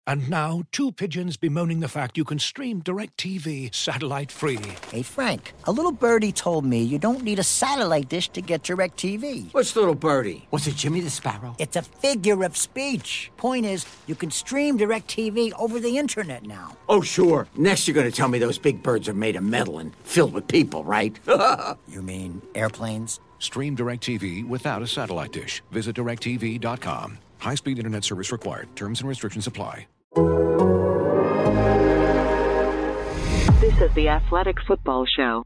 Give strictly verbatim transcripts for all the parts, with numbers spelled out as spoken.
And now, two pigeons bemoaning the fact you can stream DirecTV satellite-free. Hey, Frank, a little birdie told me you don't need a satellite dish to get DirecTV. What's little birdie? Was it Jimmy the Sparrow? It's a figure of speech. Point is, you can stream DirecTV over the internet now. Oh, sure. Next you're going to tell me those big birds are made of metal and filled with people, right? You mean airplanes? Stream DirecTV without a satellite dish. Visit direct T V dot com. High-speed internet service required. Terms and restrictions apply. This is the Athletic Football Show.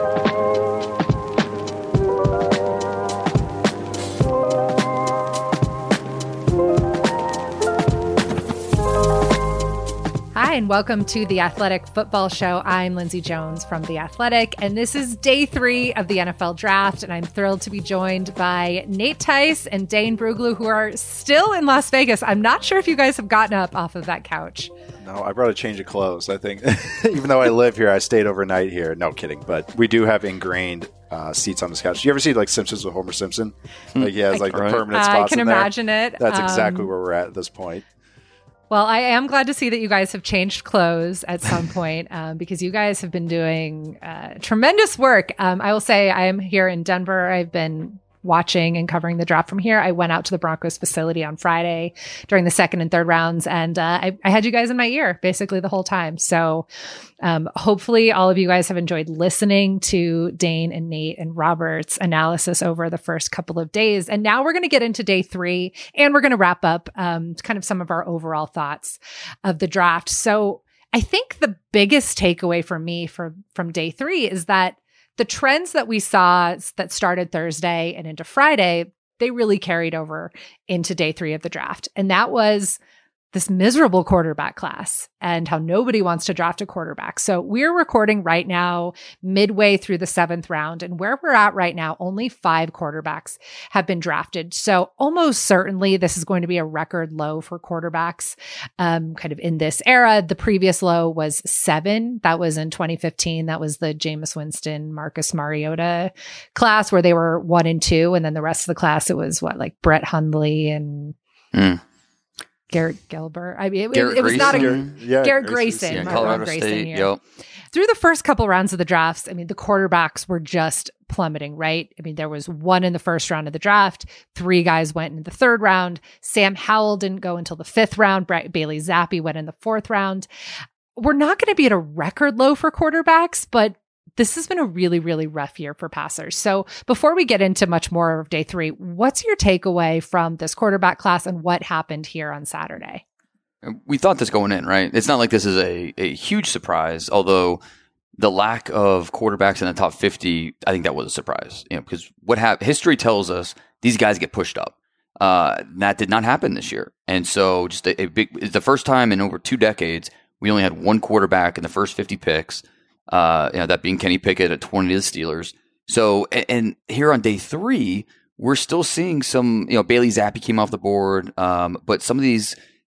Hi, and welcome to the Athletic Football Show. I'm Lindsay Jones from The Athletic, and this is day three of the N F L Draft, and I'm thrilled to be joined by Nate Tice and Dane Brugler, who are still in Las Vegas. I'm not sure if you guys have gotten up off of that couch. No, I brought a change of clothes, I think. Even though I live here, I stayed overnight here. No kidding, but we do have ingrained uh, seats on this couch. Do you ever see like Simpsons with Homer Simpson? Like he has like the permanent spots I can in there? imagine it. That's Um, exactly where we're at at this point. Well, I am glad to see that you guys have changed clothes at some point um, because you guys have been doing uh, tremendous work. Um, I will say I am here in Denver. I've been watching and covering the draft from here. I went out to the Broncos facility on Friday during the second and third rounds, and uh, I, I had you guys in my ear basically the whole time. So um, hopefully all of you guys have enjoyed listening to Dane and Nate and Robert's analysis over the first couple of days. And now we're going to get into day three, and we're going to wrap up um, kind of some of our overall thoughts of the draft. So I think the biggest takeaway for me for, from day three is that the trends that we saw that started Thursday and into Friday, they really carried over into day three of the draft. And that was this miserable quarterback class and how nobody wants to draft a quarterback. So we're recording right now midway through the seventh round. And where we're at right now, only five quarterbacks have been drafted. So almost certainly this is going to be a record low for quarterbacks um, kind of in this era. The previous low was seven. That was in twenty fifteen. That was the Jameis Winston, Marcus Mariota class where they were one and two. And then the rest of the class, it was what, like Brett Hundley and Mm. Garrett Gilbert. I mean, it, Garrett it was not a Grayson. Yeah, Garrett Grayson. Grayson, Yeah, my Colorado wrong Grayson State. here. Yep. Through the first couple rounds of the drafts, I mean, the quarterbacks were just plummeting, right? I mean, there was one in the first round of the draft. Three guys went in the third round. Sam Howell didn't go until the fifth round. Brett Bailey Zappi went in the fourth round. We're not going to be at a record low for quarterbacks, but this has been a really, really rough year for passers. So before we get into much more of day three, what's your takeaway from this quarterback class and what happened here on Saturday? We thought this going in, right? It's not like this is a, a huge surprise, although the lack of quarterbacks in the top fifty, I think that was a surprise. You know, because what ha- history tells us, these guys get pushed up. Uh, that did not happen this year. And so just a, a big, it's the first time in over two decades, we only had one quarterback in the first fifty picks, uh, you know, that being Kenny Pickett at twenty to the Steelers. So, and, and here on day three, we're still seeing some, you know, Bailey Zappi came off the board, um, but some of these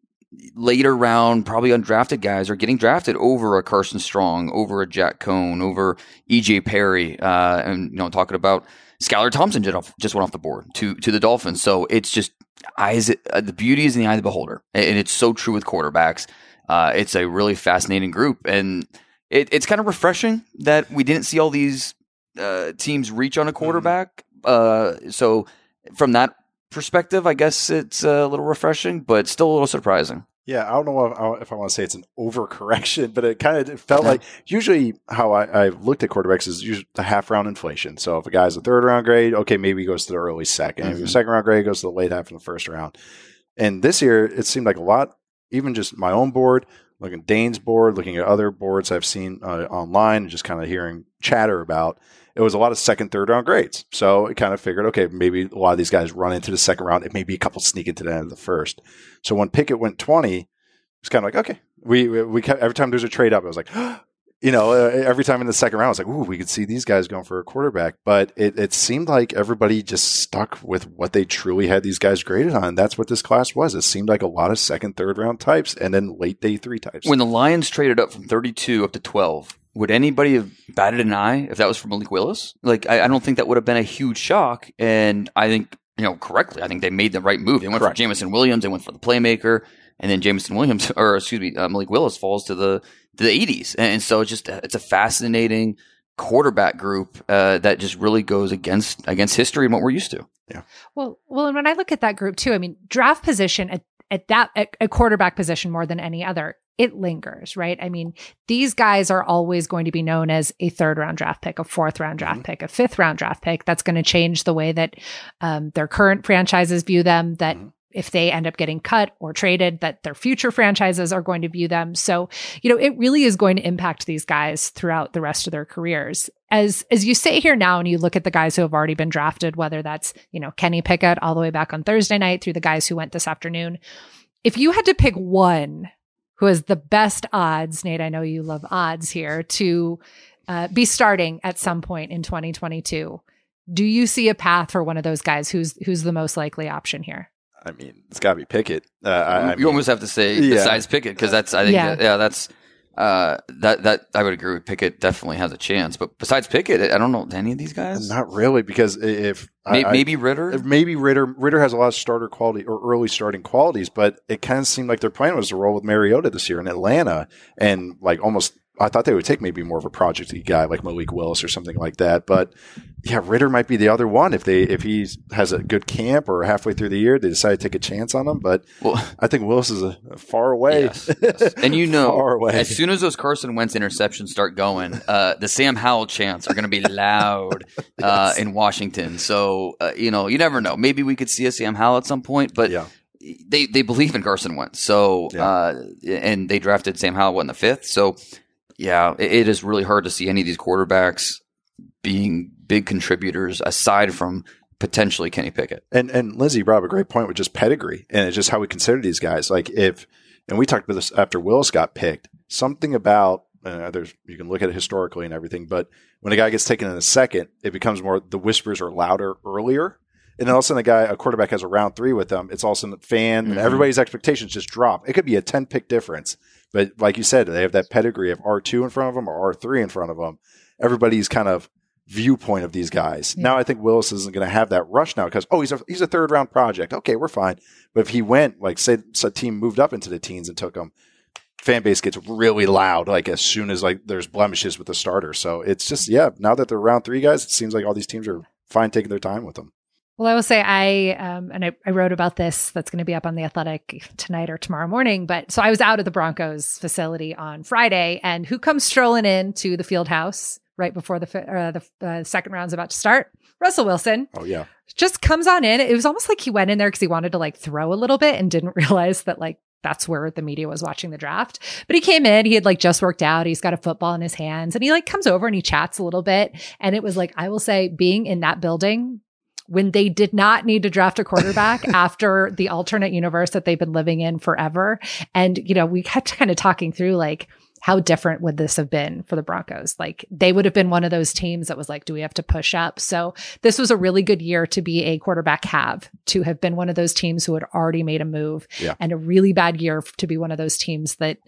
later round, probably undrafted guys are getting drafted over a Carson Strong, over a Jack Cohn, over E J Perry, uh, and you know, talking about Skylar Thompson just, off, just went off the board to to the Dolphins. So it's just eyes. Uh, the beauty is in the eye of the beholder, and it's so true with quarterbacks. Uh, it's a really fascinating group, and it, it's kind of refreshing that we didn't see all these uh, teams reach on a quarterback. Uh, so from that perspective, I guess it's a little refreshing, but still a little surprising. Yeah, I don't know if, if I want to say it's an overcorrection, but it kind of felt like usually how I, I've looked at quarterbacks is usually the half round inflation. So if a guy's a third round grade, okay, maybe he goes to the early second. Mm-hmm. If a second round grade, he goes to the late half in the first round. And this year, it seemed like a lot, even just my own board, looking at Dane's board, looking at other boards I've seen uh, online, and just kind of hearing chatter about. It was a lot of second, third round grades. So it kind of figured, okay, maybe a lot of these guys run into the second round. It may be a couple sneak into the end of the first. So when Pickett went twenty, it's kind of like, okay, we, we, we every time there's a trade up, I was like, you know, uh, every time in the second round, I was like, ooh, we could see these guys going for a quarterback. But it, it seemed like everybody just stuck with what they truly had these guys graded on. That's what this class was. It seemed like a lot of second, third round types and then late day three types. When the Lions traded up from thirty-two up to twelve, would anybody have batted an eye if that was for Malik Willis? Like, I, I don't think that would have been a huge shock. And I think, you know, correctly, I think they made the right move. They went Correct. for Jameson Williams. They went for the playmaker. and then Jameson Williams, or excuse me, uh, Malik Willis falls to the to the eighties, and so it's just it's a fascinating quarterback group uh, that just really goes against against history and what we're used to. Yeah. Well, well, and when I look at that group too, I mean, draft position at at that at a quarterback position more than any other, it lingers, right? I mean, these guys are always going to be known as a third round draft pick, a fourth round draft mm-hmm. pick, a fifth round draft pick. That's going to change the way that um, their current franchises view them. That mm-hmm. if they end up getting cut or traded, that their future franchises are going to view them. So, you know, it really is going to impact these guys throughout the rest of their careers. As as you sit here now and you look at the guys who have already been drafted, whether that's, you know, Kenny Pickett all the way back on Thursday night through the guys who went this afternoon, if you had to pick one who has the best odds, Nate, I know you love odds here, to uh, be starting at some point in twenty twenty-two, do you see a path for one of those guys? Who's who's the most likely option here? I mean, it's got to be Pickett. Uh, I, I you mean, almost have to say yeah. besides Pickett, because that's I think yeah, that, yeah that's uh, that that I would agree with. Pickett definitely has a chance, but besides Pickett, I don't know any of these guys. Not really, because if maybe, I, maybe Ritter, maybe Ritter Ritter has a lot of starter quality or early starting qualities, but it kind of seemed like their plan was to roll with Mariota this year in Atlanta, and like almost. I thought they would take maybe more of a project-y guy like Malik Willis or something like that. But yeah, Ritter might be the other one if they if he has a good camp or halfway through the year they decide to take a chance on him. But well, I think Willis is a, a far away. Yes, yes. And you know, far away. As soon as those Carson Wentz interceptions start going, uh, the Sam Howell chants are going to be loud uh, yes. in Washington. So uh, you know, you never know. Maybe we could see a Sam Howell at some point, but. Yeah. They they believe in Carson Wentz. So yeah. uh, and they drafted Sam Howell in the fifth. So. Yeah, it is really hard to see any of these quarterbacks being big contributors aside from potentially Kenny Pickett. And and Lindsay brought up a great point with just pedigree, and it's just how we consider these guys. Like if, and we talked about this after Willis got picked, something about, uh, there's you can look at it historically and everything, but when a guy gets taken in a second, it becomes more, the whispers are louder earlier. And then all of a sudden, a guy, a quarterback has a round three with them. It's all of a sudden fan, mm-hmm. and everybody's expectations just drop. It could be a ten pick difference. But like you said, they have that pedigree of R two in front of them or R three in front of them. Everybody's kind of viewpoint of these guys. Yeah. Now I think Willis isn't going to have that rush now because, oh, he's a, he's a third round project. Okay, we're fine. But if he went, like say a team moved up into the teens and took him, fan base gets really loud like as soon as like there's blemishes with the starter. So it's just, yeah, now that they're round three guys, it seems like all these teams are fine taking their time with them. Well, I will say I, um, and I, I wrote about this, that's going to be up on The Athletic tonight or tomorrow morning. But so I was out at the Broncos facility on Friday, and who comes strolling in to the field house right before the, uh, the uh, second round's about to start? Russell Wilson. Oh, yeah. Just comes on in. It was almost like he went in there because he wanted to like throw a little bit and didn't realize that like that's where the media was watching the draft. But he came in, he had like just worked out. He's got a football in his hands, and he like comes over and he chats a little bit. And it was like, I will say, being in that building when they did not need to draft a quarterback after the alternate universe that they've been living in forever. And, you know, we kept kind of talking through like, how different would this have been for the Broncos? Like they would have been one of those teams that was like, do we have to push up? So this was a really good year to be a quarterback have, to have been one of those teams who had already made a move, yeah. and a really bad year to be one of those teams that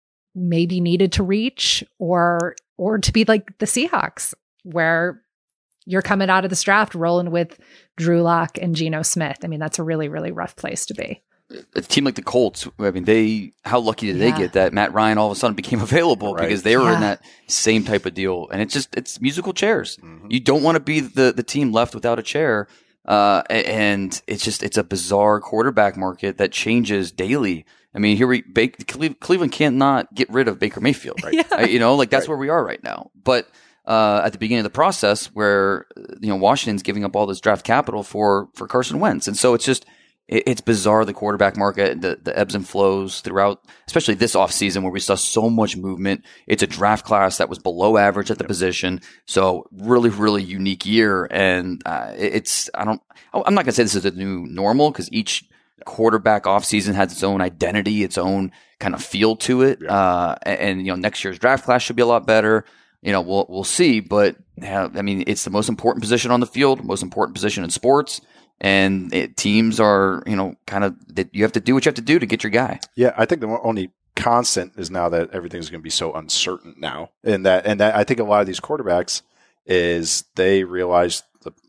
maybe needed to reach, or, or to be like the Seahawks, where you're coming out of this draft rolling with Drew Lock and Geno Smith. I mean, that's a really, really rough place to be. A team like the Colts, I mean, they how lucky did yeah. they get that Matt Ryan all of a sudden became available right. because they were yeah. in that same type of deal. And it's just, it's musical chairs. Mm-hmm. You don't want to be the, the team left without a chair. Uh, and it's just, it's a bizarre quarterback market that changes daily. I mean, here we, Cleveland can't not get rid of Baker Mayfield, right? yeah. You know, like that's right. where we are right now. But Uh, at the beginning of the process where, you know, Washington's giving up all this draft capital for, for Carson Wentz. And so it's just, it, it's bizarre, the quarterback market, the, the ebbs and flows throughout, especially this offseason where we saw so much movement. It's a draft class that was below average at the yep. position. So really, really unique year. And, uh, it, it's, I don't, I'm not going to say this is a new normal because each quarterback offseason has its own identity, its own kind of feel to it. Yeah. Uh, and, and, you know, next year's draft class should be a lot better. You know, we'll we'll see, but yeah, I mean, it's the most important position on the field, most important position in sports, and it, teams are, you know, kind of that you have to do what you have to do to get your guy. Yeah, I think the only constant is now that everything's going to be so uncertain now, and that and that I think a lot of these quarterbacks is they realize the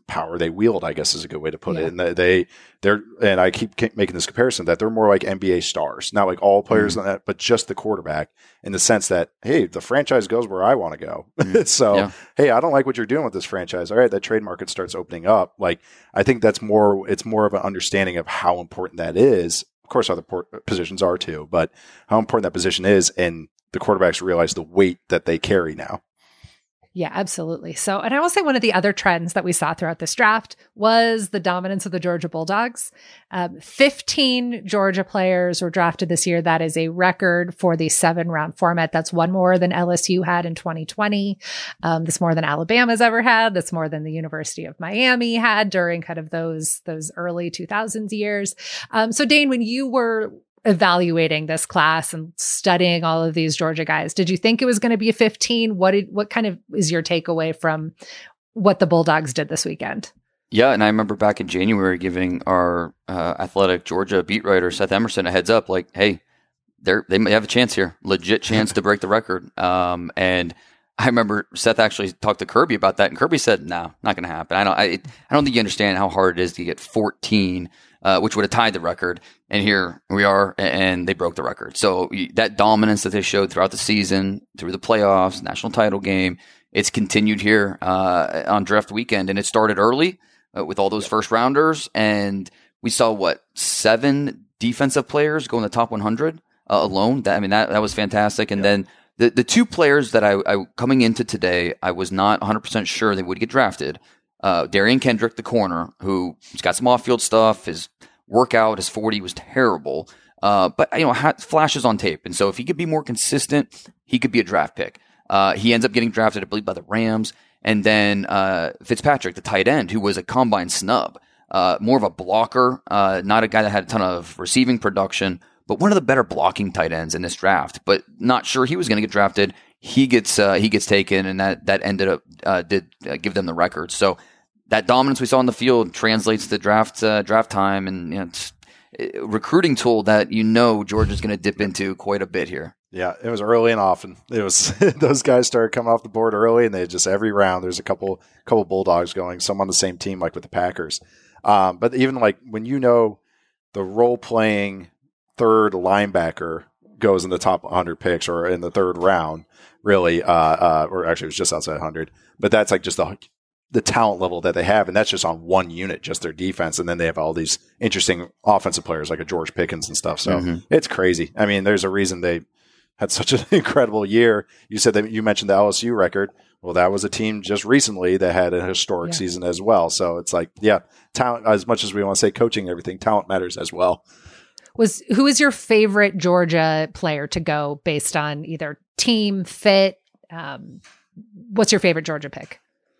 power they wield, I guess is a good way to put Yeah. it. And they, they, they're, and I keep making this comparison that they're more like N B A stars, not like all players, Mm-hmm. on that, but just the quarterback in the sense that, hey, the franchise goes where I want to go. Mm-hmm. so, Yeah. hey, I don't like what you're doing with this franchise. All right. That trade market starts opening up. Like, I think that's more, it's more of an understanding of how important that is. Of course, other por- positions are too, but how important that position is. And the quarterbacks realize the weight that they carry now. Yeah, absolutely. So, and I will say one of the other trends that we saw throughout this draft was the dominance of the Georgia Bulldogs. Um, fifteen Georgia players were drafted this year. That is a record for the seven round format. That's one more than L S U had in twenty twenty. Um, that's more than Alabama's ever had. That's more than the University of Miami had during kind of those, those early two thousands years. Um, so Dane, when you were evaluating this class and studying all of these Georgia guys, did you think it was going to be a fifteen? What did, what kind of is your takeaway from what the Bulldogs did this weekend? Yeah, and I remember back in January giving our uh, Athletic Georgia beat writer Seth Emerson a heads up, like, hey, they're, they may have a chance here, legit chance to break the record. Um, and I remember Seth actually talked to Kirby about that, and Kirby said, "No, not going to happen." I don't, I, I don't think you understand how hard it is to get fourteen. Uh, which would have tied the record. And here we are, and they broke the record. So that dominance that they showed throughout the season, through the playoffs, national title game, it's continued here uh, on draft weekend. And it started early uh, with all those first rounders. And we saw, what, seven defensive players go in the top one hundred uh, alone. That, I mean, that, that was fantastic. And yeah. then the, the two players that I, I, coming into today, I was not one hundred percent sure they would get drafted. Uh, Darian Kendrick, the corner, who's got some off-field stuff. His workout, his forty was terrible, uh, but you know, ha- flashes on tape. And so, if he could be more consistent, he could be a draft pick. Uh, he ends up getting drafted, I believe, by the Rams. And then uh, Fitzpatrick, the tight end, who was a combine snub, uh, more of a blocker, uh, not a guy that had a ton of receiving production, but one of the better blocking tight ends in this draft. But not sure he was going to get drafted. He gets uh, he gets taken, and that that ended up uh, did uh, give them the record. So that dominance we saw on the field translates to draft uh, draft time, and you know, it's a recruiting tool that you know Georgia's going to dip into quite a bit here. Yeah, it was early and often. It was those guys started coming off the board early, and they just every round there's a couple couple Bulldogs going, some on the same team like with the Packers. Um, but even like when you know the role playing third linebacker goes in the top one hundred picks or in the third round, really, uh, uh, or actually it was just outside one hundred. But that's like just the the talent level that they have, and that's just on one unit, just their defense. And then they have all these interesting offensive players like a George Pickens and stuff. So mm-hmm. it's crazy. I mean, there's a reason they had such an incredible year. You said that you mentioned the L S U record. Well, that was a team just recently that had a historic yeah. season as well. So it's like, yeah, talent, as much as we want to say coaching and everything, talent matters as well. Was who is your favorite Georgia player to go based on either team fit? Um, what's your favorite Georgia pick?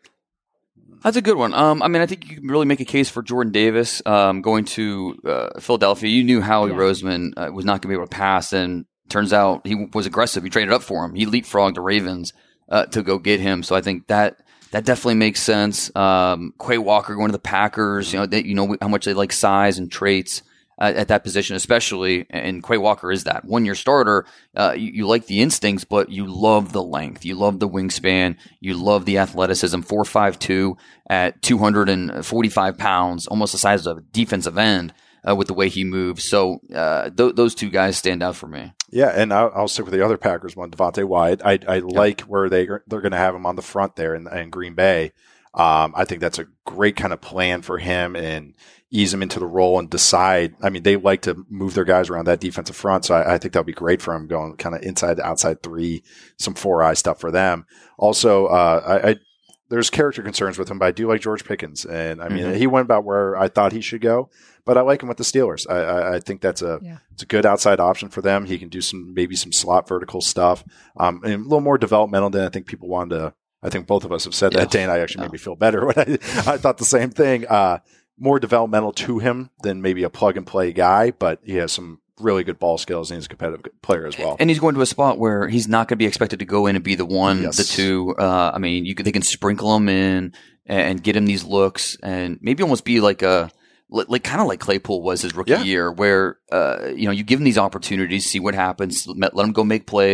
That's a good one. Um, I mean, I think you can really make a case for Jordan Davis um, going to uh, Philadelphia. You knew Howie yeah. Roseman uh, was not going to be able to pass, and turns out he was aggressive. He traded up for him. He leapfrogged the Ravens uh, to go get him. So I think that that definitely makes sense. Um, Quay Walker going to the Packers. You know, they, you know how much they like size and traits uh, at that position, especially. And Quay Walker is that one-year starter. Uh, you, you like the instincts, but you love the length. You love the wingspan. You love the athleticism. four five two at two hundred forty-five pounds, almost the size of a defensive end uh, with the way he moves. So uh, th- those two guys stand out for me. Yeah, and I'll, I'll stick with the other Packers one, Devontae Wyatt. I, I yeah. like where they, they're going to have him on the front there in, in Green Bay. Um, I think that's a great kind of plan for him and ease him into the role and decide. I mean, they like to move their guys around that defensive front, so I, I think that'll be great for him going kind of inside to outside three, some four-eye stuff for them. Also, uh, I, I there's character concerns with him, but I do like George Pickens. And I mean, mm-hmm. he went about where I thought he should go, but I like him with the Steelers. I, I, I think that's a, yeah. it's a good outside option for them. He can do some, maybe some slot vertical stuff, um, and a little more developmental than I think people wanted to. I think both of us have said yeah. that. Dane, I actually yeah. made me feel better when I, I thought the same thing. Uh, more developmental to him than maybe a plug and play guy, but he has some really good ball skills and he's a competitive player as well. And he's going to a spot where he's not going to be expected to go in and be the one, yes. the two. Uh, I mean, you could, they can sprinkle him in and get him these looks and maybe almost be like a, like kind of like Claypool was his rookie yeah. year where, uh, you know, you give him these opportunities, see what happens, let him go make plays.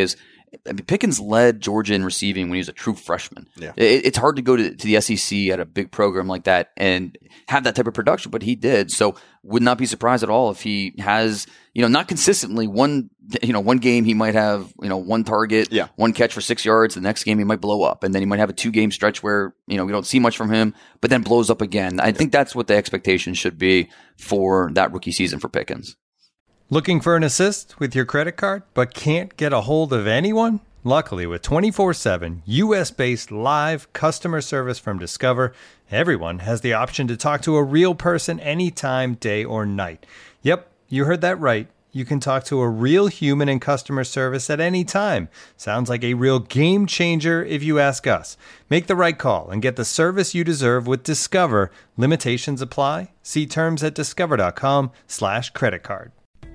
I mean, Pickens led Georgia in receiving when he was a true freshman. Yeah. It, it's hard to go to, to the S E C at a big program like that and have that type of production, but he did. So would not be surprised at all if he has, you know, not consistently one, you know, one game he might have, you know, one target, yeah. one catch for six yards. The next game he might blow up, and then he might have a two game stretch where, you know, we don't see much from him, but then blows up again. I think that's what the expectation should be for that rookie season for Pickens. Looking for an assist with your credit card, but can't get a hold of anyone? Luckily, with twenty-four seven U S-based live customer service from Discover, everyone has the option to talk to a real person anytime, day or night. Yep, you heard that right. You can talk to a real human in customer service at any time. Sounds like a real game changer if you ask us. Make the right call and get the service you deserve with Discover. Limitations apply. See terms at discover.com slash credit card.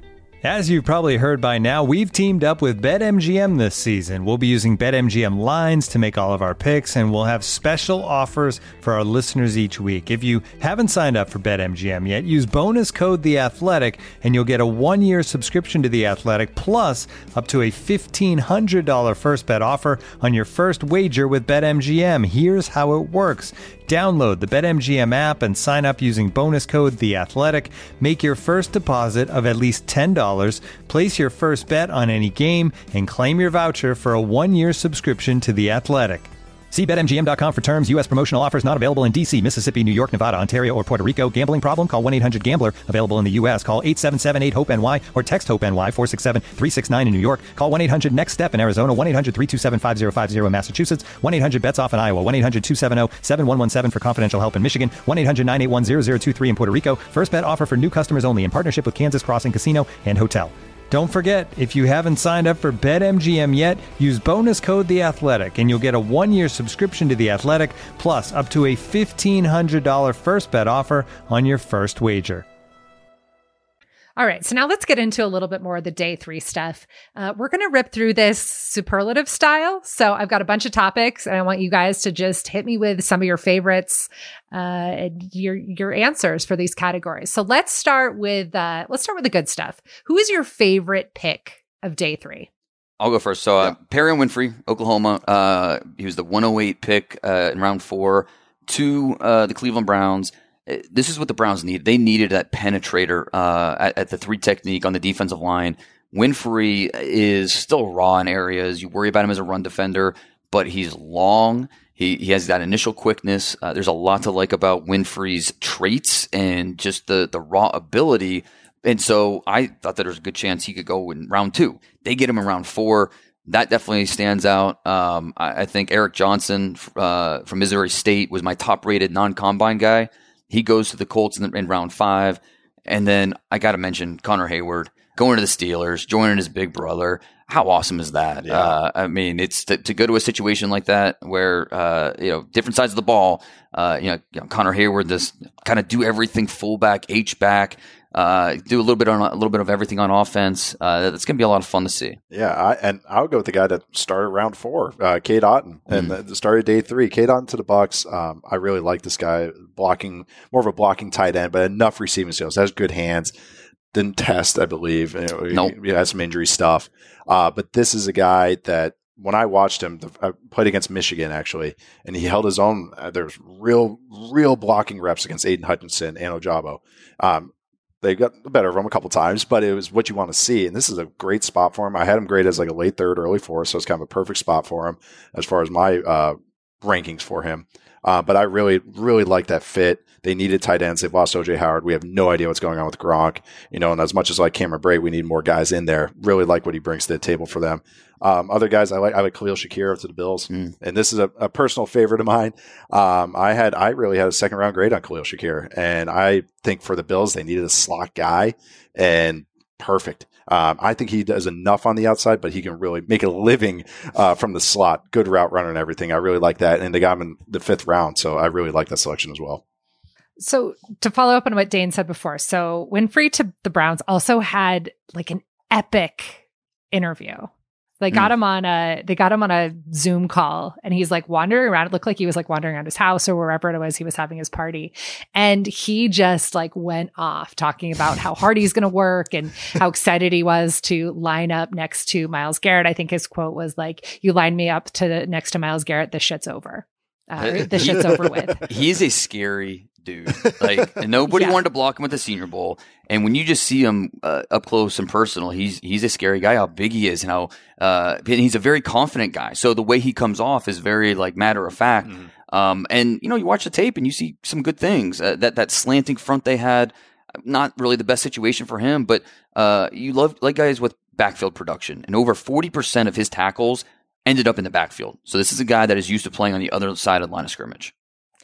As you've probably heard by now, we've teamed up with BetMGM this season. We'll be using BetMGM lines to make all of our picks, and we'll have special offers for our listeners each week. If you haven't signed up for BetMGM yet, use bonus code The Athletic, and you'll get a one-year subscription to The Athletic, plus up to a fifteen hundred dollars first bet offer on your first wager with BetMGM. Here's how it works. Download the BetMGM app and sign up using bonus code The Athletic. Make your first deposit of at least ten dollars. Place your first bet on any game and claim your voucher for a one-year subscription to The Athletic. See Bet M G M dot com for terms. U S promotional offers not available in D C, Mississippi, New York, Nevada, Ontario, or Puerto Rico. Gambling problem? Call one eight hundred gambler. Available in the U S. Call eight seven seven eight hope N Y or text HOPE-NY four six seven three six nine in New York. Call one eight hundred next step in Arizona. one eight hundred three two seven five zero five zero in Massachusetts. one eight hundred bets off in Iowa. one eight hundred two seven zero seven one one seven for confidential help in Michigan. one eight hundred nine eight one zero zero two three in Puerto Rico. First bet offer for new customers only in partnership with Kansas Crossing Casino and Hotel. Don't forget, if you haven't signed up for BetMGM yet, use bonus code The Athletic, and you'll get a one-year subscription to The Athletic, plus up to a fifteen hundred dollars first bet offer on your first wager. All right, so now let's get into a little bit more of the day three stuff. Uh, we're going to rip through this superlative style. So I've got a bunch of topics, and I want you guys to just hit me with some of your favorites, uh, and your your answers for these categories. So let's start with uh, let's start with the good stuff. Who is your favorite pick of day three? I'll go first. So uh, Perrion Winfrey, Oklahoma. Uh, he was the one oh eight pick uh, in round four to uh, the Cleveland Browns. This is what the Browns need. They needed that penetrator uh, at, at the three technique on the defensive line. Winfrey is still raw in areas. You worry about him as a run defender, but he's long. He he has that initial quickness. Uh, there's a lot to like about Winfrey's traits and just the, the raw ability. And so I thought that there was a good chance he could go in round two. They get him in round four. That definitely stands out. Um, I, I think Eric Johnson uh, from Missouri State was my top-rated non-combine guy. He goes to the Colts in, in round five. And then I got to mention Connor Hayward going to the Steelers, joining his big brother. How awesome is that? Yeah. Uh, I mean, it's to, to go to a situation like that where, uh, you know, different sides of the ball, uh, you know, you know Connor Hayward, this kind of do everything fullback, H-back, uh, do a little bit on a little bit of everything on offense. Uh, that's going to be a lot of fun to see. Yeah. I, and I would go with the guy that started round four, uh, Cade Otton, mm-hmm. and the, the started day three. Cade Otton to the Bucks. Um, I really like this guy blocking, more of a blocking tight end, but enough receiving skills. Has good hands. Didn't test, I believe. You know, nope. He, he had some injury stuff. Uh, but this is a guy that when I watched him, I played against Michigan actually, and he held his own. Uh, there was real, real blocking reps against Aiden Hutchinson and Ojabo. Um, They got the better of him a couple times, but it was what you want to see. And this is a great spot for him. I had him graded as like a late third, early fourth, so it's kind of a perfect spot for him as far as my uh, rankings for him. Uh, but I really, really like that fit. They needed tight ends. They've lost O J Howard. We have no idea what's going on with Gronk. You know, and as much as I like Cameron Brate, we need more guys in there. Really like what he brings to the table for them. Um, other guys, I like I like Khalil Shakir to the Bills, mm. and this is a, a personal favorite of mine. Um, I had I really had a second round grade on Khalil Shakir, and I think for the Bills they needed a slot guy, and perfect. Um, I think he does enough on the outside, but he can really make a living uh, from the slot. Good route runner and everything. I really like that, and they got him in the fifth round, so I really like that selection as well. So to follow up on what Dane said before, so Winfrey to the Browns also had like an epic interview. They got mm. him on a they got him on a Zoom call, and he's like wandering around. It looked like he was like wandering around his house or wherever it was he was having his party. And he just like went off talking about how hard he's going to work and how excited he was to line up next to Myles Garrett. I think his quote was like, "You line me up to next to Myles Garrett, this shit's over. Uh, this shit's over with." He's a scary dude. Like nobody yeah. wanted to block him at the Senior Bowl, and when you just see him uh, up close and personal, he's he's a scary guy. How big he is, and how uh, and he's a very confident guy. So the way he comes off is very like matter of fact. Mm-hmm. Um, and you know, you watch the tape and you see some good things. Uh, that that slanting front they had, not really the best situation for him, but uh, you love like guys with backfield production, and over forty percent of his tackles ended up in the backfield. So this is a guy that is used to playing on the other side of the line of scrimmage.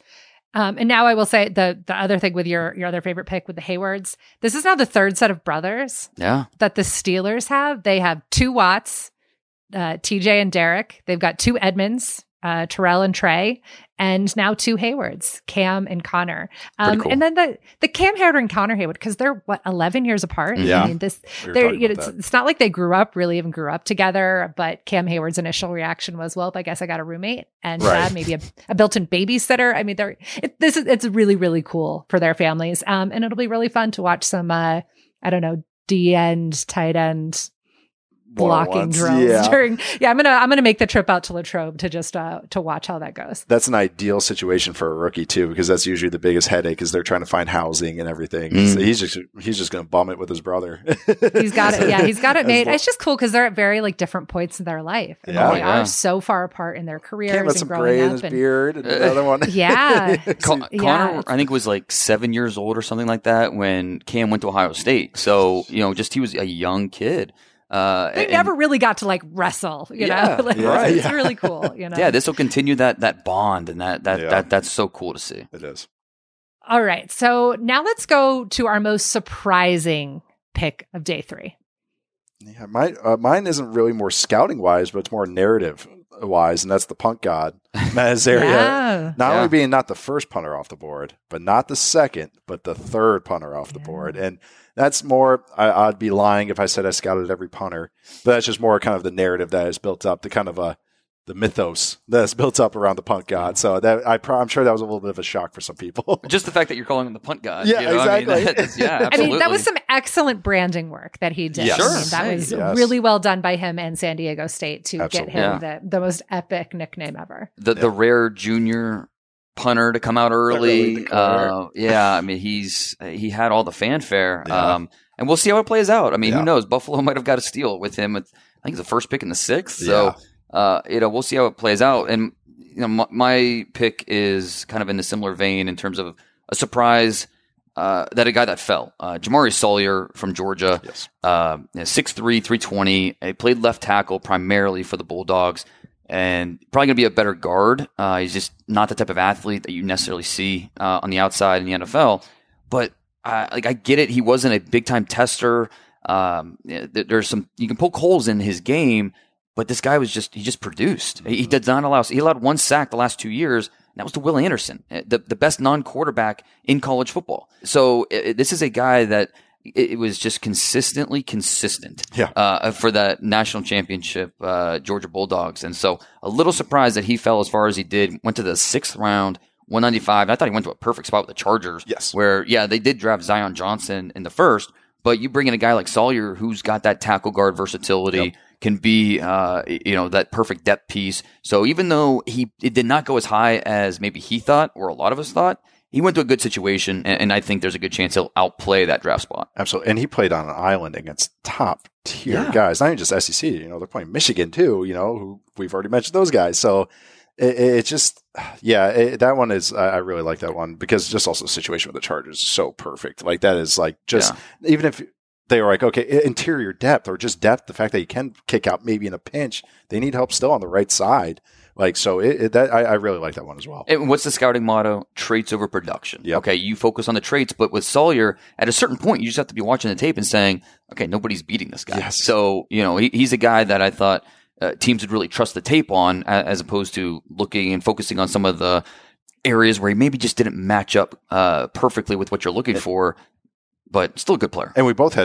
Um, and now I will say the the other thing with your your other favorite pick with the Haywards, this is now the third set of brothers yeah. that the Steelers have. They have two Watts, uh, T J and Derek. They've got two Edmonds, uh, Terrell and Trey, and now two Haywards, Cam and Connor. Um, cool. And then the the Cam Hayward and Connor Hayward, because they're what eleven years apart. Yeah, I mean, this we they're you know, it's, it's not like they grew up really even grew up together. But Cam Hayward's initial reaction was, "Well, I guess I got a roommate and right. uh, maybe a, a built-in babysitter." I mean, they're it, this is it's really really cool for their families, um, and it'll be really fun to watch some uh, I don't know D end, tight end. Blocking drills yeah. during yeah I'm gonna I'm gonna make the trip out to Latrobe to just uh to watch how that goes. That's an ideal situation for a rookie too, because that's usually the biggest headache is they're trying to find housing and everything. Mm. So he's just he's just gonna bum it with his brother. He's got it yeah he's got it made. It's just cool because they're at very like different points in their life. I yeah, mean, they yeah. are so far apart in their careers. Can't let and some growing gray in up his and, beard and another one. Yeah, Con- yeah. Connor, I think was like seven years old or something like that when Cam went to Ohio State. So you know, just he was a young kid. Uh, they and, never really got to like wrestle, you yeah, know. Like, yeah, it's, it's yeah. really cool, you know. Yeah, this will continue that that bond, and that that, Yeah. that that's so cool to see. It is. All right, so now let's go to our most surprising pick of day three. Yeah, mine uh, mine isn't really more scouting wise, but it's more narrative wise, and that's the punt god, Matt Azaria. Yeah. Not Yeah. only being not the first punter off the board, but not the second, but the third punter off the Yeah. board. And that's more, I, I'd be lying if I said I scouted every punter, but that's just more kind of the narrative that is built up, the kind of a, the mythos that is built up around the punt god. So that I pro- I'm sure that was a little bit of a shock for some people. Just the fact that you're calling him the punt god. Yeah, you know? exactly. I mean, that is, yeah, I absolutely. mean, that was some excellent branding work that he did. Yes. I mean, Sure. that was Yes. really well done by him and San Diego State to Absolutely. get him Yeah. the, the most epic nickname ever. the the rare junior punter to come out early. early declare. Uh, yeah, I mean he's he had all the fanfare, Yeah. um, and we'll see how it plays out. I mean, Yeah. who knows? Buffalo might have got a steal with him. With, I think it's the first pick in the sixth. So uh, you know, we'll see how it plays out. And you know, my, my pick is kind of in a similar vein in terms of a surprise. Uh, that a guy that fell, uh, Jamari Sawyer from Georgia, Yes. uh, six three, three twenty. He played left tackle primarily for the Bulldogs, and probably going to be a better guard. Uh, he's just not the type of athlete that you necessarily see uh, on the outside in the N F L. But uh, like I get it, he wasn't a big time tester. Um, there's some you can poke holes in his game, but this guy was just he just produced. He did not allow he allowed one sack the last two years. That was to Will Anderson, the the best non-quarterback in college football. So it, this is a guy that it, it was just consistently consistent Yeah. uh, for that national championship, uh, Georgia Bulldogs. And so a little surprised that he fell as far as he did. Went to the sixth round, one ninety-five. I thought he went to a perfect spot with the Chargers. Yes. Where, yeah, they did draft Zion Johnson in the first, but you bring in a guy like Sawyer who's got that tackle guard versatility. Yep. Can be, uh, you know, that perfect depth piece. So even though he it did not go as high as maybe he thought or a lot of us thought, he went to a good situation, and, and I think there's a good chance he'll outplay that draft spot. Absolutely. And he played on an island against top tier Yeah. guys, not even just S E C, you know, they're playing Michigan too, you know, who we've already mentioned those guys. So it, it's just, yeah, it, that one is, I, I really like that one because just also the situation with the Chargers is so perfect. Like that is like just, even if they were like, okay, interior depth or just depth, the fact that you can kick out maybe in a pinch, they need help still on the right side. Like, so it, it, that I, I really like that one as well. And what's the scouting motto? Traits over production. Yep. Okay, you focus on the traits, but with Sawyer, at a certain point, you just have to be watching the tape and saying, okay, nobody's beating this guy. Yes. So, you know, he, he's a guy that I thought uh, teams would really trust the tape on a- as opposed to looking and focusing on some of the areas where he maybe just didn't match up uh, perfectly with what you're looking for, but still a good player. And we both had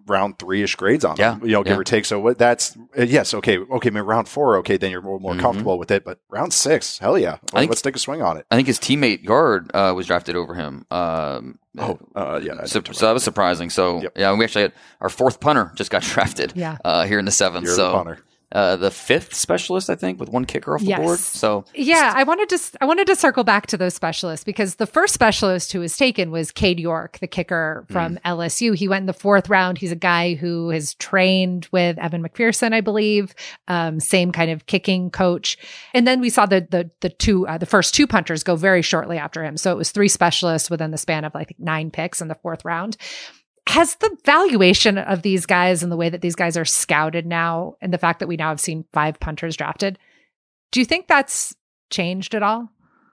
round three-ish grades on Yeah, them, you know, give yeah. or take. So what that's, uh, yes, okay, okay, maybe round four, okay, then you're more, more Mhm. comfortable with it. But round six, hell yeah. I think- Let's take a swing on it. I think his teammate guard uh, was drafted over him. Um, Oh, uh, yeah. I so, know so that was surprising. So Yep. yeah, we actually had our fourth punter just got drafted. Yeah. uh, here in the seventh. You're so the punter. Uh, the fifth specialist, I think, with one kicker off the Yes. board. So Yeah, I wanted to I wanted to circle back to those specialists because the first specialist who was taken was Cade York, the kicker from Mm. L S U. He went in the fourth round. He's a guy who has trained with Evan McPherson, I believe, um, same kind of kicking coach. And then we saw the the the two uh, the first two punters go very shortly after him. So it was three specialists within the span of like nine picks in the fourth round. Has the valuation of these guys and the way that these guys are scouted now, and the fact that we now have seen five punters drafted, do you think that's changed at all?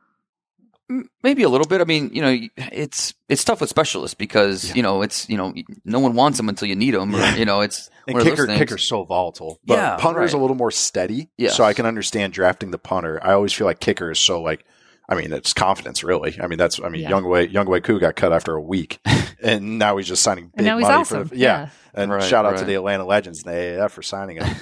M- maybe a little bit. I mean, you know, it's it's tough with specialists because Yeah. you know it's you know no one wants them until you need them. Or, you know, it's And one kicker, of those things. kicker's so volatile. But Yeah, punter's right. a little more steady. Yes. So I can understand drafting the punter. I always feel like kicker is so like, I mean, it's confidence, really. I mean, that's, I mean, Yeah. Younghoe, Younghoe Koo got cut after a week, and now he's just signing big And now he's money awesome. for the, yeah. Yeah. And Right, shout out to right. the Atlanta Legends and the A A F for signing him.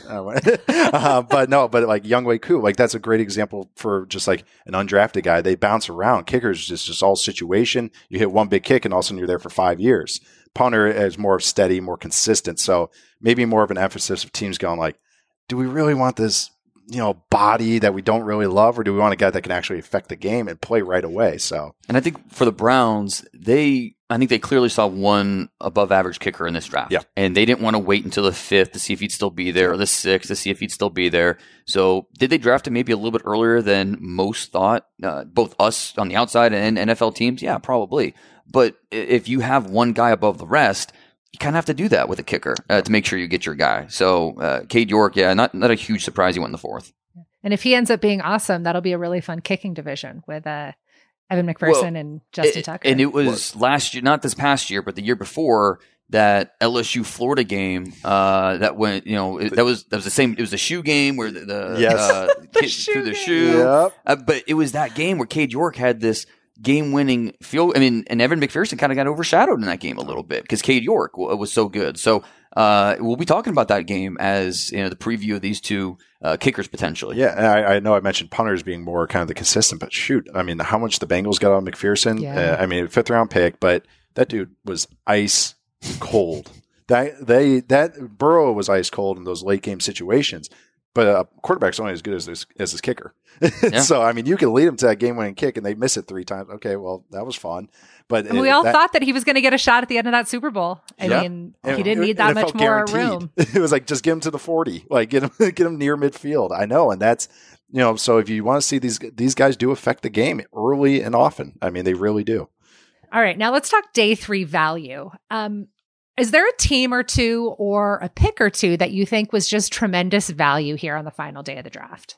uh, but no, but like Younghoe Koo, like that's a great example for just like an undrafted guy. They bounce around. Kickers just just all situation. You hit one big kick, and all of a sudden you're there for five years. Punter is more steady, more consistent. So maybe more of an emphasis of teams going like, do we really want this, you know, body that we don't really love, or do we want a guy that can actually affect the game and play right away? So And I think for the Browns, they I think they clearly saw one above average kicker in this draft. Yeah. And they didn't want to wait until the fifth to see if he'd still be there, or the sixth to see if he'd still be there. So did they draft him maybe a little bit earlier than most thought? Uh, both us on the outside and N F L teams? Yeah, probably. But i- if you have one guy above the rest, you kind of have to do that with a kicker uh, to make sure you get your guy. So uh, Cade York, yeah, not not a huge surprise he went in the fourth. And if he ends up being awesome, that'll be a really fun kicking division with uh, Evan McPherson and Justin It- Tucker. And it was last year, not this past year, but the year before, that L S U Florida game uh, that went, you know, it, that was that was the same. It was the shoe game where the, the Yes. uh, The kid shoe threw the game. shoe. Yep. Uh, but it was that game where Cade York had this game-winning field. I mean, and Evan McPherson kind of got overshadowed in that game a little bit because Cade York w- was so good. So uh, we'll be talking about that game as you know the preview of these two uh, kickers potentially. yeah, and I, I know I mentioned punters being more kind of the consistent, but shoot, I mean, how much the Bengals got on McPherson? Yeah. Uh, I mean, fifth round pick, but that dude was ice cold. That they that Burrow was ice cold in those late game situations. But a quarterback's only as good as his, as his kicker. Yeah. So, I mean, you can lead them to that game-winning kick, and they miss it three times. Okay, well, that was fun. But And we it- all that, thought that he was going to get a shot at the end of that Super Bowl. I Yeah. mean, and he didn't it- need that and it much felt more guaranteed. room. It was like, just get him to the forty. Like, get him, get him near midfield. I know, and that's, you know, so if you want to see these these guys do affect the game early and often. I mean, they really do. All right, now let's talk day three value. Um, is there a team or two or a pick or two that you think was just tremendous value here on the final day of the draft?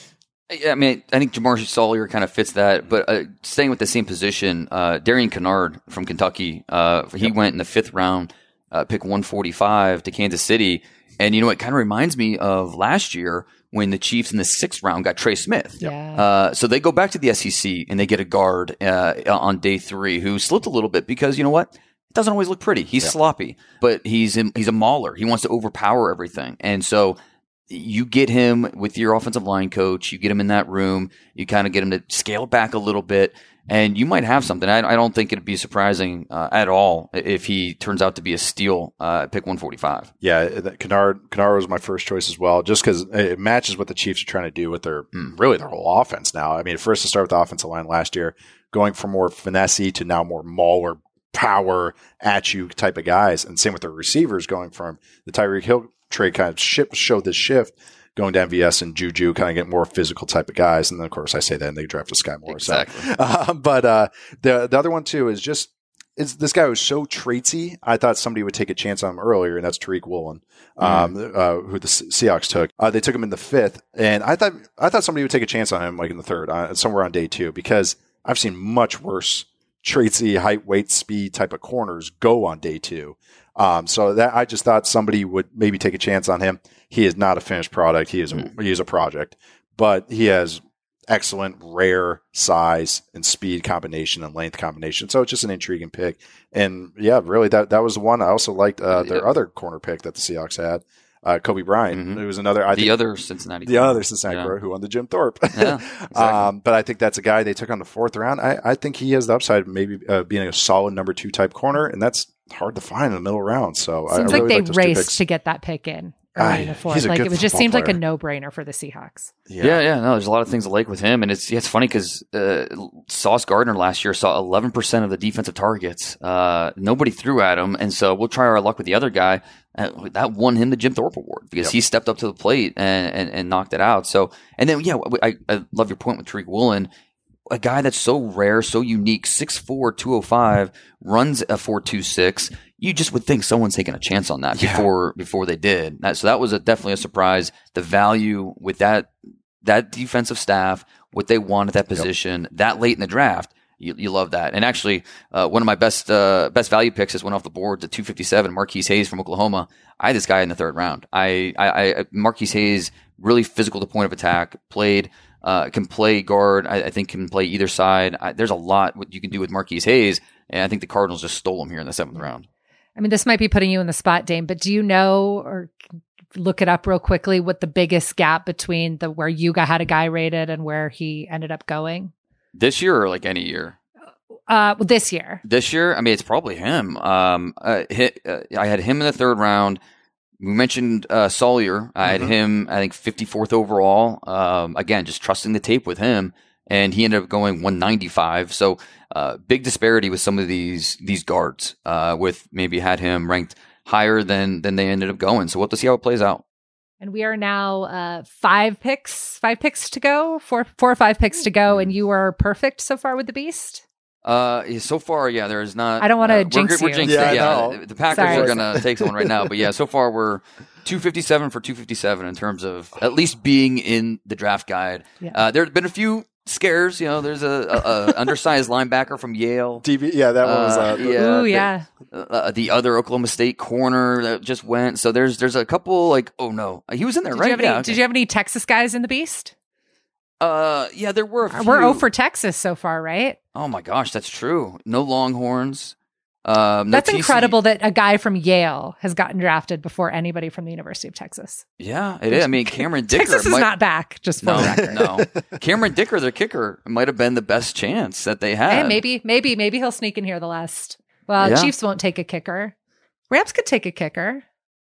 I mean, I think Jamar Sawyer kind of fits that, but uh, staying with the same position, uh, Darian Kennard from Kentucky, uh, he Yep. went in the fifth round, uh, pick one forty-five to Kansas City. And, you know, it kind of reminds me of last year when the Chiefs in the sixth round got Trey Smith. Yeah. Uh, so they go back to the S E C and they get a guard uh, on day three who slipped a little bit because, you know what? It doesn't always look pretty. He's Yeah. sloppy, but he's in, he's a mauler. He wants to overpower everything. And so you get him with your offensive line coach, you get him in that room, you kind of get him to scale back a little bit, and you might have something. I, I don't think it'd be surprising uh, at all if he turns out to be a steal uh, at pick one forty-five. Yeah, that Kennard, Kennard was my first choice as well, just because it matches what the Chiefs are trying to do with their really their whole offense now. I mean, first to start with the offensive line last year, going from more finesse to now more mauler, power at you type of guys, and same with their receivers, going from the Tyreek Hill trade kind of ship, showed this shift. Going to M V S and Juju, kind of get more physical type of guys, and then of course I say that and they drafted Sky Moore. Exactly. So, uh, but uh, the the other one too is just is this guy was so traitsy. I thought somebody would take a chance on him earlier, and that's Tariq Woolen, um, uh, who the Se- Seahawks took. Uh, they took him in the fifth, and I thought I thought somebody would take a chance on him like in the third, uh, somewhere on day two, because I've seen much worse traitsy height, weight, speed type of corners go on day two. Um, so that I just thought somebody would maybe take a chance on him. He is not a finished product. He is a, he is a project, but he has excellent, rare size and speed combination and length combination. So it's just an intriguing pick. And yeah, really, that that was the one. I also liked uh, their yeah. other corner pick that the Seahawks had. Uh, Kobe Bryant. Mm-hmm. It was another. I the think, other Cincinnati. The other Cincinnati yeah. who won the Jim Thorpe. Yeah, exactly. um, but I think that's a guy they took on the fourth round. I, I think he has the upside of maybe uh, being a solid number two type corner, and that's hard to find in the middle round. So seems I, I like really they raced to get that pick in. Early in the fourth. Like it was just seemed player. like a no brainer for the Seahawks. Yeah. yeah, yeah, no, there's a lot of things to like with him, and it's yeah, it's funny because uh, Sauce Gardner last year saw eleven percent of the defensive targets. Uh, nobody threw at him, and so we'll try our luck with the other guy. Uh, that won him the Jim Thorpe Award because yep. he stepped up to the plate and, and, and knocked it out. So, and then yeah, I, I love your point with Tariq Woolen. A guy that's so rare, so unique, six four, two oh five, runs a four two six. You just would think someone's taking a chance on that yeah. before before they did. That, so that was a, definitely a surprise. The value with that that defensive staff, what they want at that position, yep. that late in the draft, you, you love that. And actually, uh, one of my best uh, best value picks just went off the board to two fifty-seven, Marquise Hayes from Oklahoma. I had this guy in the third round. I, I, I Marquise Hayes, really physical to point of attack, played. Uh, can play guard. I, I think can play either side. I, there's a lot what you can do with Marquise Hayes, and I think the Cardinals just stole him here in the seventh round. I mean, this might be putting you in the spot, Dame, but do you know or look it up real quickly what the biggest gap between the where you got had a guy rated and where he ended up going? This year or like any year? Uh, well, this year. This year? I mean, it's probably him. Um, uh, hit, uh, I had him in the third round. We mentioned uh, Sawyer. I had mm-hmm. him, I think, fifty-fourth overall. Um, again, just trusting the tape with him, and he ended up going one ninety-five. So uh, big disparity with some of these these guards. Uh, with maybe had him ranked higher than than they ended up going. So we'll have to see how it plays out. And we are now uh, five picks, five picks to go, four four or five picks to go, and you are perfect so far with the Beast. Uh, so far, yeah, there is not. I don't want to uh, jinx we're, you. We're jinxing, yeah, yeah. The Packers Sorry. are going to take someone right now, but yeah, so far we're two fifty-seven for two fifty-seven in terms of at least being in the draft guide. Yeah. Uh, there have been a few scares. You know, there's a, a, a undersized linebacker from Yale. D B, yeah, that one was. Uh, yeah, Ooh, yeah. The, uh, the other Oklahoma State corner that just went. So there's there's a couple like, oh no, he was in there, did right? You have yeah, any, okay. Did you have any Texas guys in the Beast? Uh, yeah, there were a few. We're oh for Texas so far, right? Oh my gosh, that's true. No Longhorns. Um, no that's T C. incredible that a guy from Yale has gotten drafted before anybody from the University of Texas. Yeah, it is. I mean, Cameron Dicker. Texas is might... not back, just for no, the record. no. Cameron Dicker, their kicker, might have been the best chance that they had. Hey, maybe, maybe, maybe he'll sneak in here the last. Well, yeah. Chiefs won't take a kicker. Rams could take a kicker.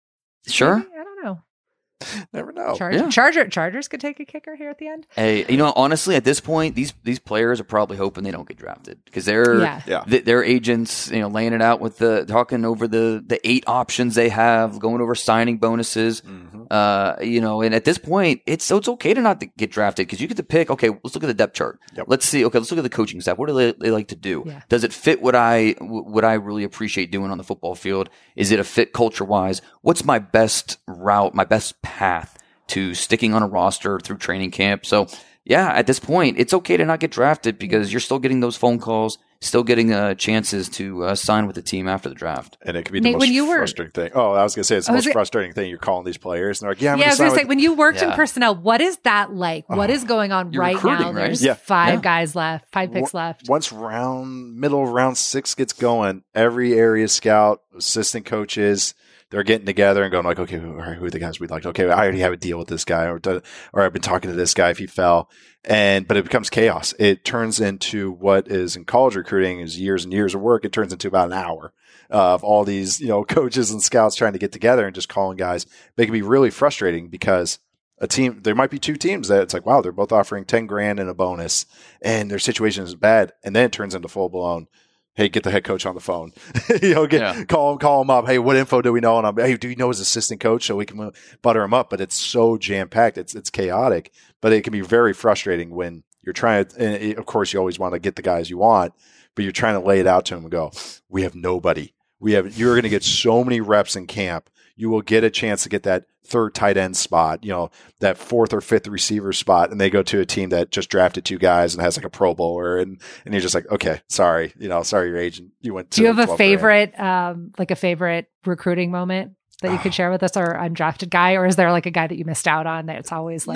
Sure. Maybe? I don't know. Never know. Charger, yeah. Charger, Chargers could take a kicker here at the end. Hey, you know, honestly, at this point, these these players are probably hoping they don't get drafted because they're yeah. Yeah. th- their agents, you know, laying it out with the talking over the the eight options they have, going over signing bonuses. Mm-hmm. Uh, you know, and at this point, it's so it's okay to not to get drafted because you get to pick. Okay, let's look at the depth chart. Yep. Let's see. Okay, let's look at the coaching staff. What do they, they like to do? Yeah. Does it fit what I what I really appreciate doing on the football field? Is it a fit culture wise? What's my best route? My best path to sticking on a roster through training camp. So yeah, at this point, it's okay to not get drafted because you're still getting those phone calls, still getting uh, chances to uh, sign with the team after the draft. And it could be Nate, the when most you were- frustrating thing. Oh, I was going to say, it's the Oh, most is it- frustrating thing. You're calling these players, and they're like, yeah, I'm yeah, I going was to going sign to say, with... when you worked in Yeah. personnel, what is that like? What Oh. is going on You're right recruiting, now? right? There's Yeah. five Yeah. guys left, five picks Wa- left. Once round, middle of round six gets going, every area scout, assistant coaches, they're getting together and going like, okay, who, all right, who are the guys we'd like? Okay, I already have a deal with this guy, or or I've been talking to this guy if he fell, and but it becomes chaos. It turns into what is in college recruiting is years and years of work. It turns into about an hour of all these, you know, coaches and scouts trying to get together and just calling guys. They can be really frustrating because a team, there might be two teams that it's like, wow, they're both offering ten grand and a bonus, and their situation is bad, and then it turns into full blown. Hey, get the head coach on the phone. you know, get Yeah. call him, call him up. Hey, what info do we know? And I'm, hey, do you know his assistant coach so we can butter him up? But it's so jam packed. It's it's chaotic, but it can be very frustrating when you're trying to. And it, of course, you always want to get the guys you want, but you're trying to lay it out to them and go, we have nobody. We have. You're going to get so many reps in camp. You will get a chance to get that third tight end spot, you know, that fourth or fifth receiver spot, and they go to a team that just drafted two guys and has like a Pro Bowler, and and you're just like, okay, sorry, you know, sorry, your agent, you went. To Do you have a twelve favorite, um, like a favorite recruiting moment that you could share with us, or undrafted guy, or is there like a guy that you missed out on that it's always like? No,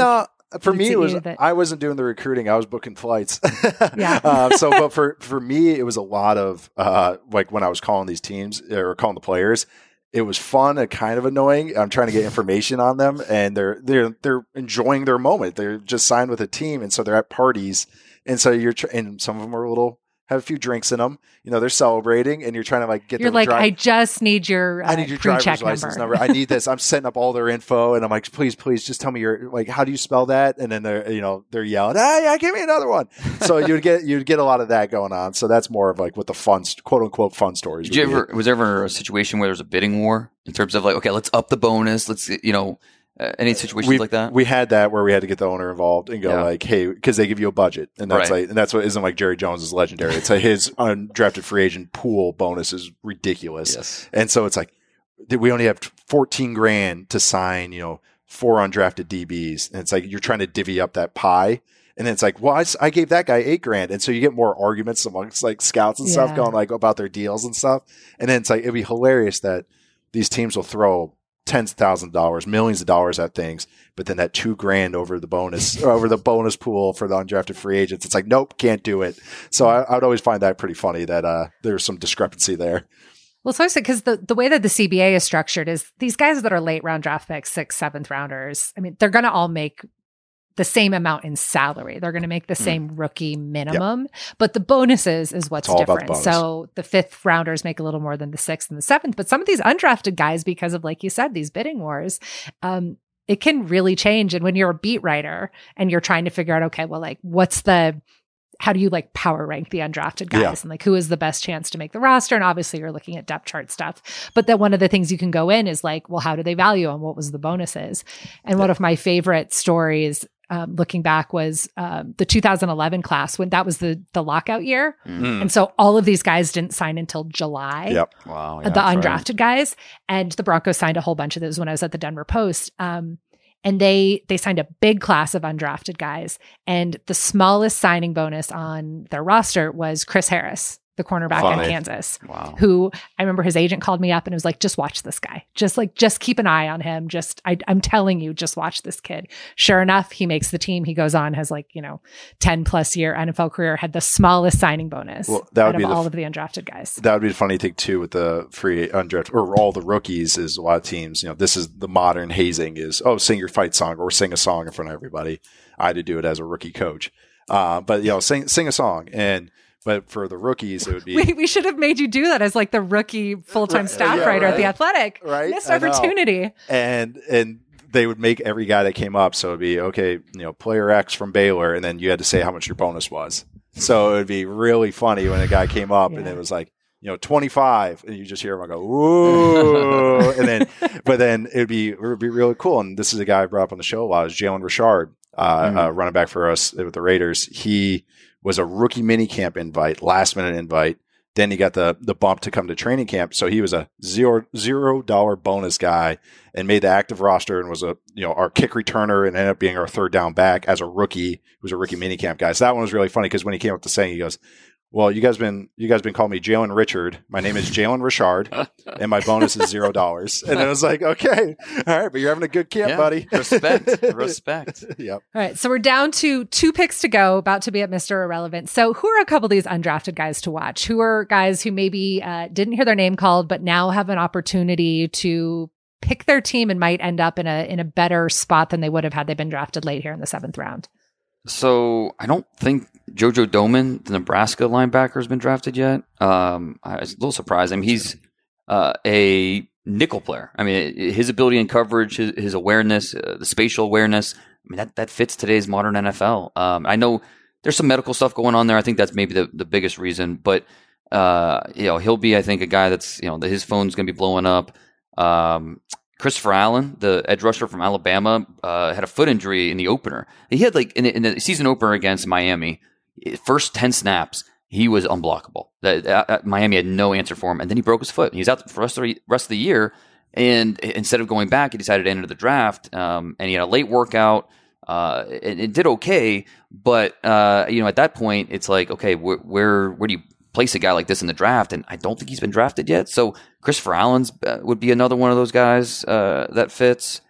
For me, beats it was you that- I wasn't doing the recruiting; I was booking flights. Yeah. uh, so, but for for me, it was a lot of uh, like when I was calling these teams or calling the players. It was fun and kind of annoying. I'm trying to get information on them, and they're they're they're enjoying their moment. They're just signed with a team, and so they're at parties, and so you're tr- and some of them are a little. Have a few drinks in them, you know. They're celebrating, and you're trying to like get. You're them like, drive- I just need your. Uh, I need your driver's pre-check license number. number. I need this. I'm setting up all their info, and I'm like, please, please, just tell me your like. How do you spell that? And then they're, you know, they're yelling, ah, yeah, give me another one. So you'd get you'd get a lot of that going on. So that's more of like what the fun, quote unquote, fun stories. Did you would be. ever? Was there ever a situation where there was a bidding war in terms of like, okay, let's up the bonus. Let's, you know, uh, any situations we, like that? We had that where we had to get the owner involved and go Yeah. like, hey, because they give you a budget, and that's Right. like, and that's what isn't like Jerry Jones is legendary. It's like his undrafted free agent pool bonus is ridiculous, Yes. and so it's like we only have fourteen grand to sign, you know, four undrafted D Bs, and it's like you're trying to divvy up that pie. And then it's like, well, I, s- I gave that guy eight grand. And so you get more arguments amongst like scouts and stuff Yeah. going like about their deals and stuff. And then it's like, it'd be hilarious that these teams will throw tens of thousands of dollars, millions of dollars at things, but then that two grand over the bonus, over the bonus pool for the undrafted free agents, it's like, nope, can't do it. So I, I would always find that pretty funny that uh, there's some discrepancy there. Well, so because the, the way that the C B A is structured is these guys that are late round draft picks, sixth, seventh rounders, I mean, they're going to all make the same amount in salary. They're going to make the same rookie minimum, but the bonuses is what's It's all about the different. bonus. So the fifth rounders make a little more than the sixth and the seventh, but some of these undrafted guys, because of, like you said, these bidding wars, um, it can really change. And when you're a beat writer and you're trying to figure out, okay, well, like what's the, how do you like power rank the undrafted guys Yeah. and like who is the best chance to make the roster? And obviously you're looking at depth chart stuff, but then one of the things you can go in is like, well, how do they value and what was the bonuses? And one of my favorite stories um, looking back was um, the two thousand eleven class when that was the, the lockout year. Mm. And so all of these guys didn't sign until July. Yep. Wow. Uh, yeah, the that's undrafted right. guys, and the Broncos signed a whole bunch of those when I was at the Denver Post. Um, and they they signed a big class of undrafted guys, and the smallest signing bonus on their roster was Chris Harris, the cornerback Funny. in Kansas. Wow. Who I remember his agent called me up and was like, "Just watch this guy. Just like just keep an eye on him. Just I, I'm telling you, just watch this kid." Sure enough, he makes the team. He goes on, has like you know, ten plus year N F L career. Had the smallest signing bonus Well, that would out be of the all f- of the undrafted guys. That would be the funny thing too with the free undrafted or all the rookies is a lot of teams, you know, this is the modern hazing is, oh, sing your fight song or sing a song in front of everybody. I had to do it as a rookie coach. Uh, but you know, sing, sing a song. And, but for the rookies, it would be, We, we should have made you do that as like the rookie full-time Right. staff Yeah, writer at the right. Athletic. Right. Missed I know. opportunity. and, and they would make every guy that came up. So it'd be, okay, you know, player X from Baylor. And then you had to say how much your bonus was. So it would be really funny when a guy came up and Yeah. it was like, you know, twenty-five, and you just hear him go, ooh, and then, but then it'd be, it would be really cool. And this is a guy I brought up on the show a lot, is Jalen Richard, uh, Mhm. uh, running back for us with the Raiders. He was a rookie mini camp invite, last minute invite. Then he got the, the bump to come to training camp. So he was a zero, zero dollar bonus guy and made the active roster and was a, you know, our kick returner and ended up being our third down back as a rookie. He was a rookie mini camp guy. So that one was really funny because when he came up to saying, he goes, well, you guys been you guys been calling me Jalen Richard. My name is Jalen Richard, and my bonus is zero dollars. And I was like, okay, all right, but you're having a good camp, Yeah. buddy. Respect. Respect. Yep. All right. So we're down to two picks to go, about to be at Mister Irrelevant. So who are a couple of these undrafted guys to watch? Who are guys who maybe uh, didn't hear their name called, but now have an opportunity to pick their team and might end up in a in a better spot than they would have had they been drafted late here in the seventh round? So I don't think Jojo Doman, the Nebraska linebacker, has been drafted yet. Um, I was a little surprised. I mean, he's uh, a nickel player. I mean, his ability in coverage, his, his awareness, uh, the spatial awareness. I mean, that, that fits today's modern N F L. Um, I know there's some medical stuff going on there. I think that's maybe the, the biggest reason. But uh, you know, he'll be, I think, a guy that's, you know, that his phone's going to be blowing up. Um, Christopher Allen, the edge rusher from Alabama, uh, had a foot injury in the opener. He had like in the, in the season opener against Miami, first ten snaps, he was unblockable. That, uh, Miami had no answer for him, and then he broke his foot. He was out for the rest of the rest of the year. And instead of going back, he decided to enter the draft. Um, and he had a late workout. Uh, it, it did okay, but uh, you know, at that point, it's like, okay, where where where do you place a guy like this in the draft? And I don't think he's been drafted yet. So Christopher Allen's uh, would be another one of those guys uh, that fits.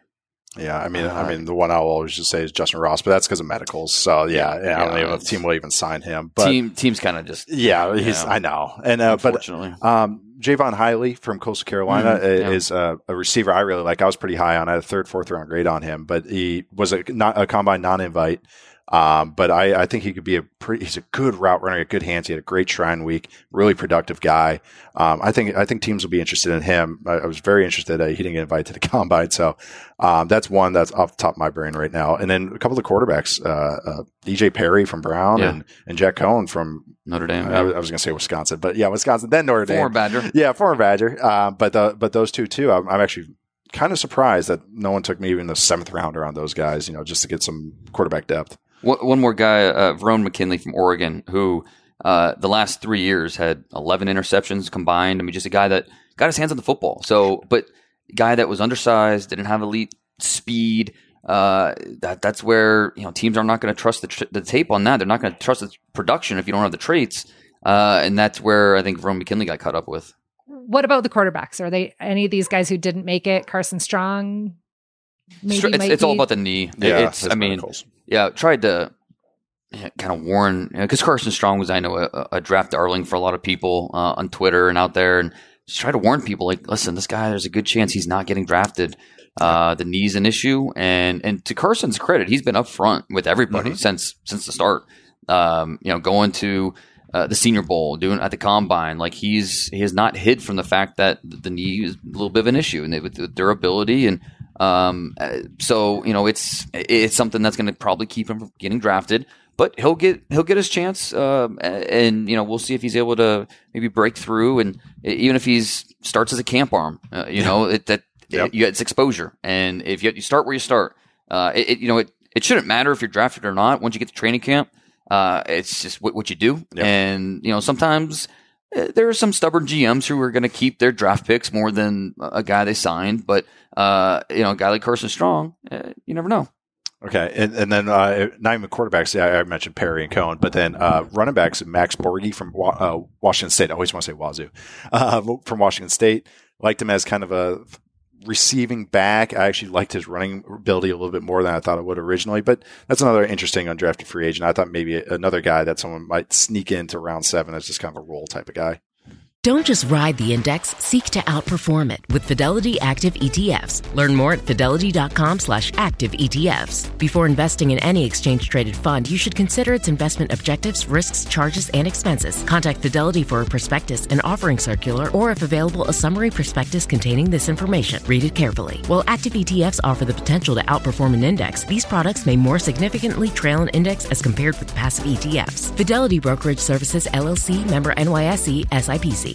Yeah, I mean, Uh, I mean, the one I'll always just say is Justin Ross, but that's because of medicals. So yeah, yeah, I don't yeah, know if the team will even sign him. But team team's kind of just yeah, he's know, I know, and uh, but unfortunately. um, Javon Hiley from Coastal Carolina Mm, yeah. is uh, a receiver I really like. I was pretty high on. I had a third, fourth round grade on him, but he was a not a combine non-invite. Um, but I, I think he could be a pretty, he's a good route runner, a good hands. He had a great Shrine Week, really productive guy. Um, I think, I think teams will be interested in him. I, I was very interested. Uh, he didn't get invited to the combine. So, um, that's one that's off the top of my brain right now. And then a couple of the quarterbacks, uh, uh D J Perry from Brown Yeah. and, and Jack Cohn from Notre Dame. I, was- I was going to say Wisconsin, but yeah, Wisconsin, then Notre Dame. Former Badger. Yeah, former Badger. Uh, but the, but those two too, I'm, I'm actually kind of surprised that no one took me even the seventh rounder on those guys, you know, just to get some quarterback depth. One more guy, uh, Verone McKinley from Oregon, who uh, the last three years had eleven interceptions combined. I mean, just a guy that got his hands on the football. So, but a guy that was undersized, didn't have elite speed. Uh, that that's where you know teams are not going to trust the, tr- the tape on that. They're not going to trust the production if you don't have the traits. Uh, and that's where I think Verone McKinley got caught up with. What about the quarterbacks? Are they any of these guys who didn't make it? Carson Strong? Maybe It's, might it's all be- about the knee. Yeah, it's. his I mean, medicals. yeah. Tried to yeah, kind of warn because Carson Strong was, I know, a, a draft darling for a lot of people uh, on Twitter and out there, and just try to warn people like, listen, this guy, there's a good chance he's not getting drafted. Uh, the knee's an issue, and and to Carson's credit, he's been upfront with everybody Mm-hmm. since since the start. Um, you know, going to uh, the Senior Bowl, doing at the Combine, like he's he has not hid from the fact that the knee is a little bit of an issue, and they, with the durability, and um, uh, so you know, it's it's something that's going to probably keep him from getting drafted. But he'll get he'll get his chance, uh, and you know we'll see if he's able to maybe break through, and even if he's starts as a camp arm, uh, you know it, that Yep. it, you, it's exposure, and if you, you start where you start, uh, it, it you know it, it shouldn't matter if you're drafted or not. Once you get to training camp, uh, it's just what, what you do, Yep. and you know sometimes uh, there are some stubborn G Ms who are going to keep their draft picks more than a guy they signed, but uh, you know a guy like Carson Strong, uh, you never know. Okay, and, and then uh, not even quarterbacks. Yeah, I mentioned Perry and Cohn, but then uh, running backs, Max Borghi from Wa- uh, Washington State. I always want to say Wazoo. Uh, from Washington State. Liked him as kind of a receiving back. I actually liked his running ability a little bit more than I thought it would originally, but that's another interesting undrafted free agent. I thought maybe another guy that someone might sneak into round seven as just kind of a role type of guy. Don't just ride the index, seek to outperform it with Fidelity Active E T Fs. Learn more at fidelity.com slash active ETFs. Before investing in any exchange-traded fund, you should consider its investment objectives, risks, charges, and expenses. Contact Fidelity for a prospectus, an offering circular, or if available, a summary prospectus containing this information. Read it carefully. While active E T Fs offer the potential to outperform an index, these products may more significantly trail an index as compared with passive E T Fs. Fidelity Brokerage Services, L L C, member N Y S E, S I P C.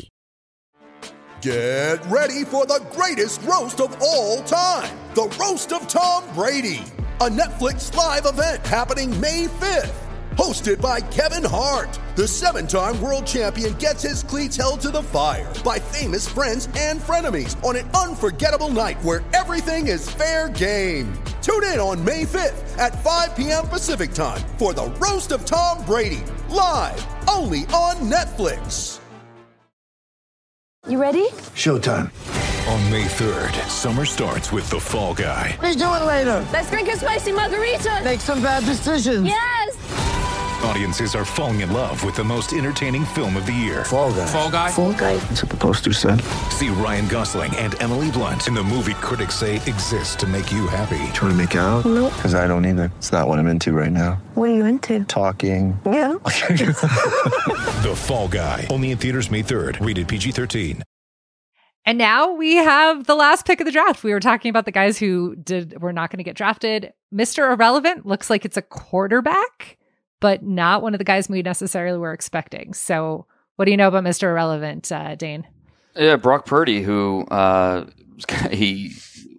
Get ready for the greatest roast of all time, the Roast of Tom Brady, a Netflix live event happening May fifth. Hosted by Kevin Hart, the seven-time world champion gets his cleats held to the fire by famous friends and frenemies on an unforgettable night where everything is fair game. Tune in on May fifth at five p.m. Pacific time for the Roast of Tom Brady, live only on Netflix. You ready? Showtime. On May third, summer starts with The Fall Guy. Let's do it later. Let's drink a spicy margarita. Make some bad decisions. Yes. Audiences are falling in love with the most entertaining film of the year. Fall Guy. Fall Guy. Fall Guy. That's what the poster said. See Ryan Gosling and Emily Blunt in the movie critics say exists to make you happy. Trying to make it out? Nope. Because I don't either. It's not what I'm into right now. What are you into? Talking. Yeah. The Fall Guy. Only in theaters May third. Rated P G thirteen. And now we have the last pick of the draft. We were talking about the guys who did were not going to get drafted. Mister Irrelevant looks like it's a quarterback, but not one of the guys we necessarily were expecting. So what do you know about Mister Irrelevant, uh, Dane? Yeah, Brock Purdy, who uh, he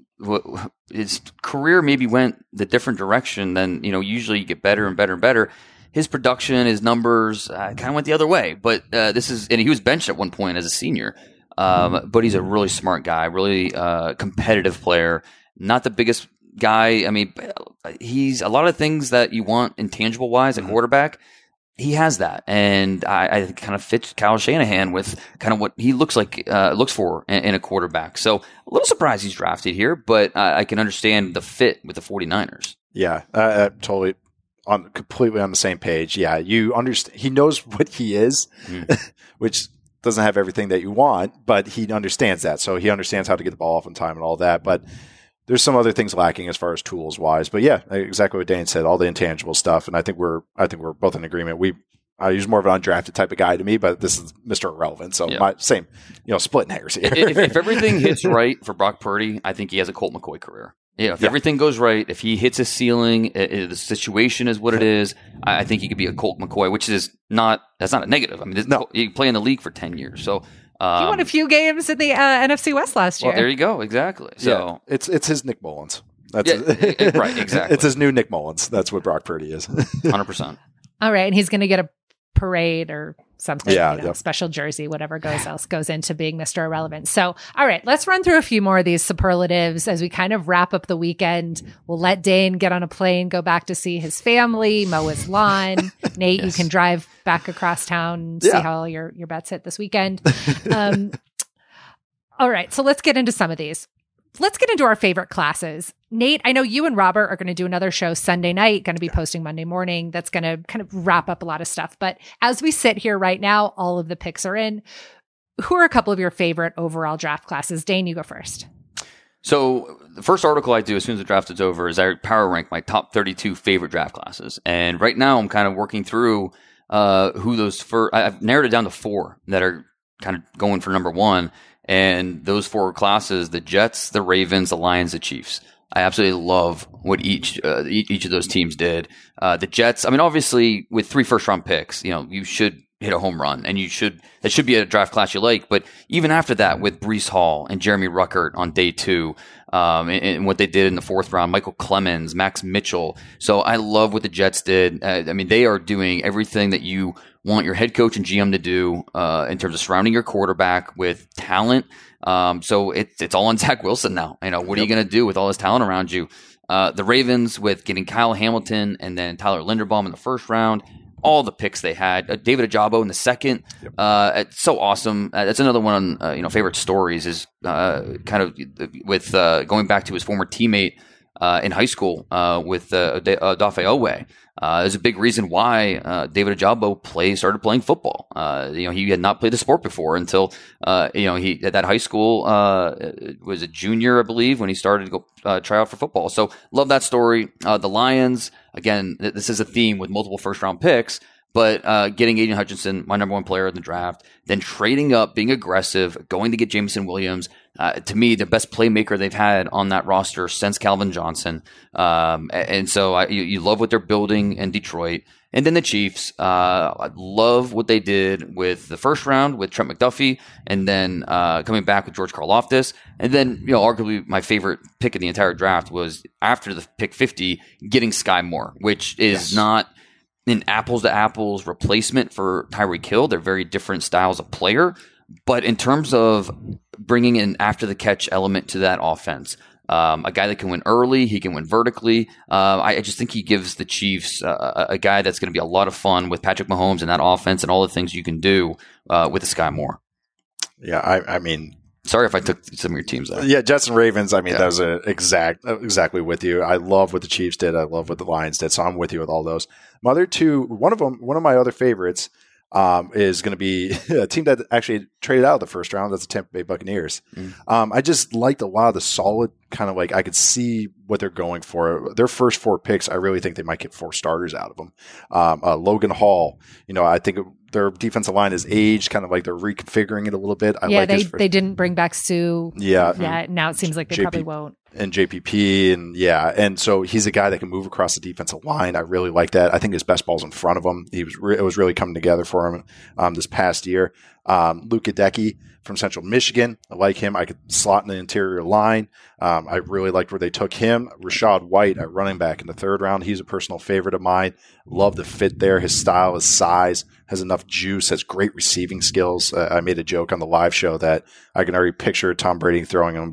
his career maybe went the different direction than, you know, usually you get better and better and better. His production, his numbers uh, kind of went the other way. But uh, this is, and he was benched at one point as a senior. Um, but he's a really smart guy, really uh, competitive player. Not the biggest guy. I mean, he's a lot of things that you want intangible wise at quarterback. he has that, and I, I think kind of fits Kyle Shanahan with kind of what he looks like, uh, looks for in, in a quarterback. So a little surprised he's drafted here, but uh, I can understand the fit with the 49ers. Yeah, uh, uh, totally on completely on the same page. Yeah, you understand. He knows what he is, mm. which doesn't have everything that you want, but he understands that. So he understands how to get the ball off in time and all that. But there's some other things lacking as far as tools wise. But yeah, exactly what Dane said, all the intangible stuff. And I think we're I think we're both in agreement. We I use more of an undrafted type of guy to me, but this is Mister Irrelevant. So yeah. my same, you know, splitting hairs here. if, if everything hits right for Brock Purdy, I think he has a Colt McCoy career. You know, if yeah. everything goes right, if he hits his ceiling, it, it, the situation is what it is, I, I think he could be a Colt McCoy, which is not, that's not a negative. I mean, this, no. you play in the league for ten years. So, um, he won a few games in the uh, N F C West last year. Well, there you go. Exactly. So yeah. it's, it's his Nick Mullins. That's yeah, it, right. Exactly. It's his new Nick Mullins. That's what Brock Purdy is. one hundred percent. All right. And he's going to get a parade or something, yeah, you know, yep. special jersey, whatever goes else goes into being Mister Irrelevant. So, all right, let's run through a few more of these superlatives as we kind of wrap up the weekend. We'll let Dane get on a plane, go back to see his family, mow his lawn. Nate, yes. you can drive back across town and yeah. see how your, your bets hit this weekend. Um, all right, so let's get into some of these. Let's get into our favorite classes. Nate, I know you and Robert are going to do another show Sunday night, going to be posting Monday morning. That's going to kind of wrap up a lot of stuff. But as we sit here right now, all of the picks are in. Who are a couple of your favorite overall draft classes? Dane, you go first. So the first article I do as soon as the draft is over is I power rank my top thirty-two favorite draft classes. And right now I'm kind of working through uh, who those first, I've narrowed it down to four that are kind of going for number one. And those four classes, the Jets, the Ravens, the Lions, the Chiefs. I absolutely love what each uh, each of those teams did. Uh, the Jets, I mean, obviously with three first round picks, you know, you should hit a home run and you should, that should be a draft class you like. But even after that with Breece Hall and Jeremy Ruckert on day two, um, and, and what they did in the fourth round, Michael Clemens, Max Mitchell. So I love what the Jets did. Uh, I mean, they are doing everything that you want your head coach and G M to do uh, in terms of surrounding your quarterback with talent. Um, so it's it's all on Zach Wilson now. You know, what yep. are you going to do with all this talent around you? Uh, the Ravens with getting Kyle Hamilton and then Tyler Linderbaum in the first round. All the picks they had. Uh, David Ajabo in the second. Yep. Uh, it's so awesome. Uh, that's another one on uh, you know favorite stories is uh, kind of with uh, going back to his former teammate uh, in high school uh, with uh, Odafe Owe. Uh, there's a big reason why uh, David Ajabo play started playing football. Uh, you know, he had not played the sport before until uh, you know he at that high school uh, was a junior, I believe, when he started to go uh, try out for football. So love that story. Uh, the Lions, again, th- this is a theme with multiple first round picks. But uh, getting Aiden Hutchinson, my number one player in the draft, then trading up, being aggressive, going to get Jameson Williams, uh, to me, the best playmaker they've had on that roster since Calvin Johnson. Um, and so I, you, you love what they're building in Detroit. And then the Chiefs, uh, I love what they did with the first round with Trent McDuffie, and then uh, coming back with George Karlaftis. And then, you know, arguably my favorite pick of the entire draft was after the pick fifty, getting Sky Moore, which is yes. not an apples to apples replacement for Tyreek Hill. They're very different styles of player. But in terms of bringing an after the catch element to that offense, um, a guy that can win early, he can win vertically. Uh, I, I just think he gives the Chiefs uh, a, a guy that's going to be a lot of fun with Patrick Mahomes and that offense and all the things you can do uh, with the Sky Moore. Yeah, I, I mean, sorry if I took some of your teams there. Yeah, Jets and Ravens. I mean, yeah. that was a exact exactly with you. I love what the Chiefs did. I love what the Lions did. So I'm with you with all those. My other two, one of them, one of my other favorites um, is going to be a team that actually traded out of the first round. That's the Tampa Bay Buccaneers. Mm. Um, I just liked a lot of the solid kind of like I could see what they're going for. Their first four picks, I really think they might get four starters out of them. Um, uh, Logan Hall, you know, I think their defensive line is aged, kind of like they're reconfiguring it a little bit. I yeah, like they first- they didn't bring back Sue. Yeah, yeah. Now it seems like they J P- probably won't. And J P P, and yeah, and so he's a guy that can move across the defensive line. I really like that. I think his best ball's in front of him. He was re- it was really coming together for him um, this past year. Um, Luke Gadecki from Central Michigan, I like him. I could slot in the interior line. Um, I really liked where they took him. Rashad White at running back in the third round. He's a personal favorite of mine. Love the fit there. His style, his size, has enough juice, has great receiving skills. Uh, I made a joke on the live show that I can already picture Tom Brady throwing him about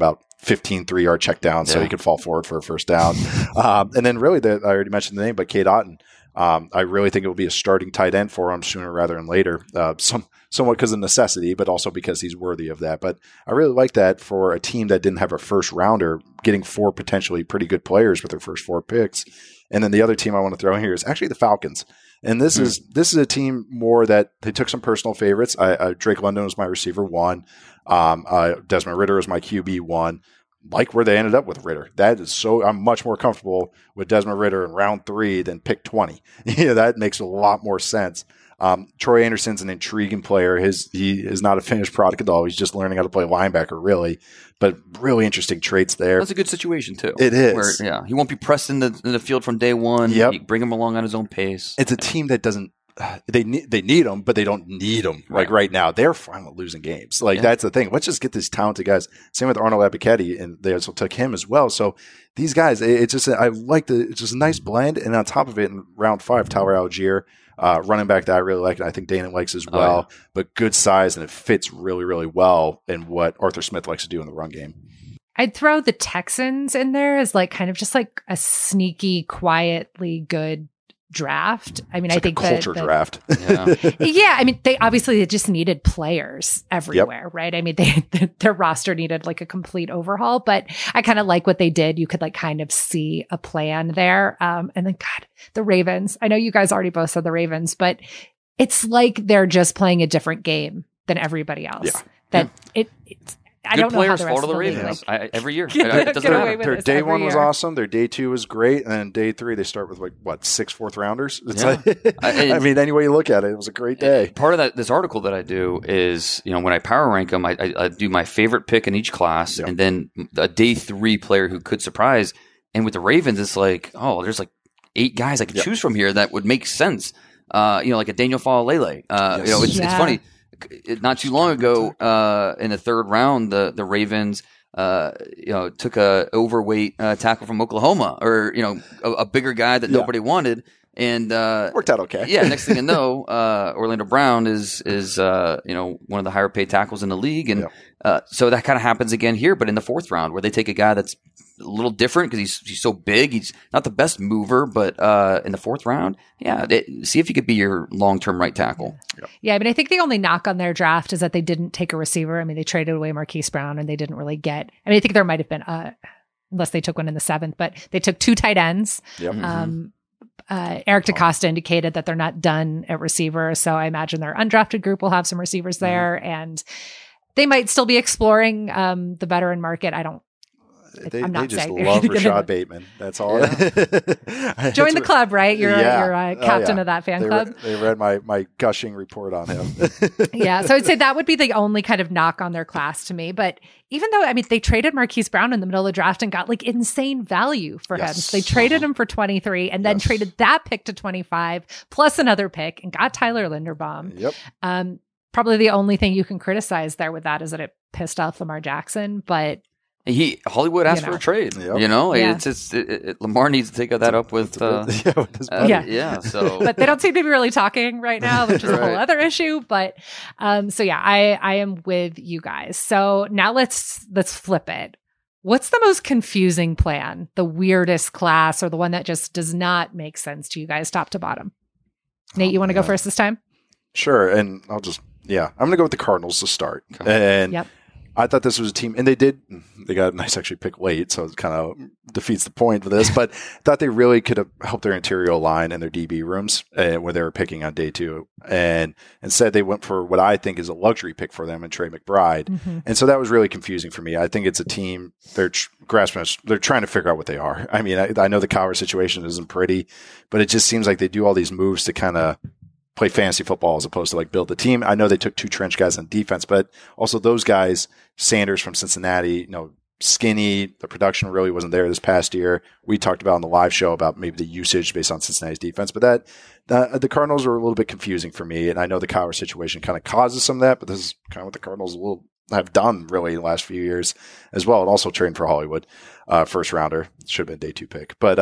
fifteen three-yard check down so Yeah. he could fall forward for a first down. um, and then really, the, I already mentioned the name, but Cade Otton. Um, I really think it will be a starting tight end for him sooner rather than later. Uh, some, somewhat because of necessity, but also because he's worthy of that. But I really like that for a team that didn't have a first rounder, getting four potentially pretty good players with their first four picks. And then the other team I want to throw in here is actually the Falcons. And this mm. is this is a team more that they took some personal favorites. I, uh, Drake London was my receiver one. Um, uh, Desmond Ridder was my Q B one. Like where they ended up with Ridder. That is so, I'm much more comfortable with Desmond Ridder in round three than pick twenty. Yeah, that makes a lot more sense. Um, Troy Anderson's an intriguing player. His, he is not a finished product at all. He's just learning how to play linebacker, really. But really interesting traits there. That's a good situation, too. It is. Where, yeah, he won't be pressed in the, in the field from day one. Yep. You bring him along on his own pace. It's a team that doesn't, They need they need them, but they don't need them. Like right now, they're fine with losing games. Like Yeah. that's the thing. Let's just get these talented guys. Same with Arnold Ebiketie, and they also took him as well. So these guys, it, it's just I like the it's just a nice blend. And on top of it, in round five, Tyler Algier, uh, running back that I really like, and I think Dana likes as well. Oh, yeah. But good size, and it fits really really well in what Arthur Smith likes to do in the run game. I'd throw the Texans in there as like kind of just like a sneaky, quietly good draft. I mean, It's I like think a culture that, draft. Yeah. yeah, I mean, they obviously they just needed players everywhere, Yep. right? I mean, they their roster needed like a complete overhaul, but I kind of like what they did. You could like kind of see a plan there. Um, and then God, the Ravens. I know you guys already both said the Ravens, but it's like they're just playing a different game than everybody else. Yeah. That it. It's, I Good don't know how players the fall rest to the of the league, Ravens like- I, every year. Get- It doesn't get away matter. with Their this day every one was year. awesome. Their day two was great, and then day three they start with like what six fourth rounders. It's Yeah. like, I- I mean, any way you look at it, it was a great day. Part of that, this article that I do is, you know, when I power rank them, I, I, I do my favorite pick in each class, Yeah. and then a day three player who could surprise. And with the Ravens, it's like, oh, there's like eight guys I could Yeah. choose from here that would make sense. Uh, you know, like a Daniel Falalele. Uh, Yes. You know, it's, Yeah. it's funny. It- Not too long ago, uh, in the third round, the the Ravens. Uh, you know, took a overweight uh, tackle from Oklahoma, or you know, a, a bigger guy that Yeah. nobody wanted, and uh, Worked out okay. yeah, next thing you know, uh, Orlando Brown is is uh, you know one of the higher paid tackles in the league, and Yeah. uh, so that kind of happens again here, but in the fourth round, where they take a guy that's a little different because he's he's so big, he's not the best mover, but uh, in the fourth round, yeah, they, see if he could be your long term right tackle. Yeah, I mean, I think the only knock on their draft is that they didn't take a receiver. I mean, they traded away Marquise Brown and they didn't really get. I mean, I think there might have been, uh, unless they took one in the seventh, but they took two tight ends. Yep. Um, uh, Eric DaCosta indicated that they're not done at receiver, so I imagine their undrafted group will have some receivers there, and they might still be exploring um, the veteran market. I don't. They, I'm not they just saying they're love gonna- Rashad Bateman. That's all. Join the club, right? You're Yeah. you're a Oh, captain yeah. of that fan they club. Read, they read my, my gushing report on him. Yeah. So I'd say that would be the only kind of knock on their class to me. But even though, I mean, they traded Marquise Brown in the middle of the draft and got like insane value for him. Yes. So they traded him for twenty-three and then Yes. traded that pick to twenty-five plus another pick and got Tyler Linderbaum. Yep. Um, probably the only thing you can criticize there with that is that it pissed off Lamar Jackson. But He Hollywood asked You for know. a trade. Yep. You know, Yeah. it's it's it, it, Lamar needs to take that up with. Uh, yeah, with his uh, buddy. Yeah. yeah. So, but they don't seem to be really talking right now, which is a whole Right. other issue. But um, so yeah, I I am with you guys. So now let's let's flip it. What's the most confusing plan? The weirdest class, or the one that just does not make sense to you guys, top to bottom? Nate, you want to go man. first this time? Sure, and I'll just yeah, I'm gonna go with the Cardinals to start, and Yep. I thought this was a team, and they did. They got a nice actually pick late, so it kind of defeats the point of this. But I thought they really could have helped their interior line and their D B rooms uh, when they were picking on day two, and instead they went for what I think is a luxury pick for them in Trey McBride, Mm-hmm. and so that was really confusing for me. I think it's a team they're tr- grasping, they're trying to figure out what they are. I mean, I, I know the Cowher situation isn't pretty, but it just seems like they do all these moves to kind of play fantasy football as opposed to like build the team. I know they took two trench guys on defense, but also those guys, Sanders from Cincinnati, you know, skinny. The production really wasn't there this past year. We talked about on the live show about maybe the usage based on Cincinnati's defense, but that uh, the Cardinals are a little bit confusing for me. And I know the Cowher situation kind of causes some of that, but this is kind of what the Cardinals will have done really in the last few years as well. And also trading for Hollywood, uh, first rounder, should have been a day two pick, but, uh,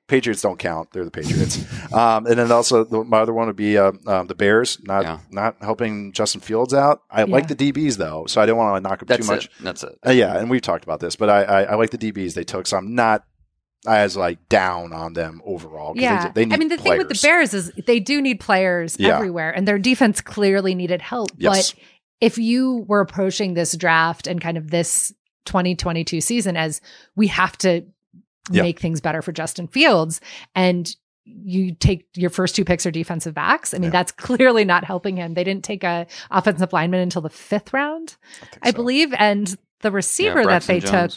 Patriots don't count. They're the Patriots. um, and then also the, my other one would be uh, um, the Bears, not yeah. not helping Justin Fields out. I yeah. like the D Bs, though, so I didn't want to knock them That's too much. It. That's it. Uh, yeah, and we've talked about this, but I, I, I like the D Bs they took, so I'm not as like down on them overall. Yeah. They, they need I mean, the players. thing with the Bears is they do need players yeah. everywhere, and their defense clearly needed help. Yes. But if you were approaching this draft and kind of this twenty twenty-two season as we have to Yeah. make things better for Justin Fields, and you take your first two picks are defensive backs. I mean, yeah. that's clearly not helping him. They didn't take a offensive lineman until the fifth round, I, I so. believe. And the receiver yeah, that they Jones. took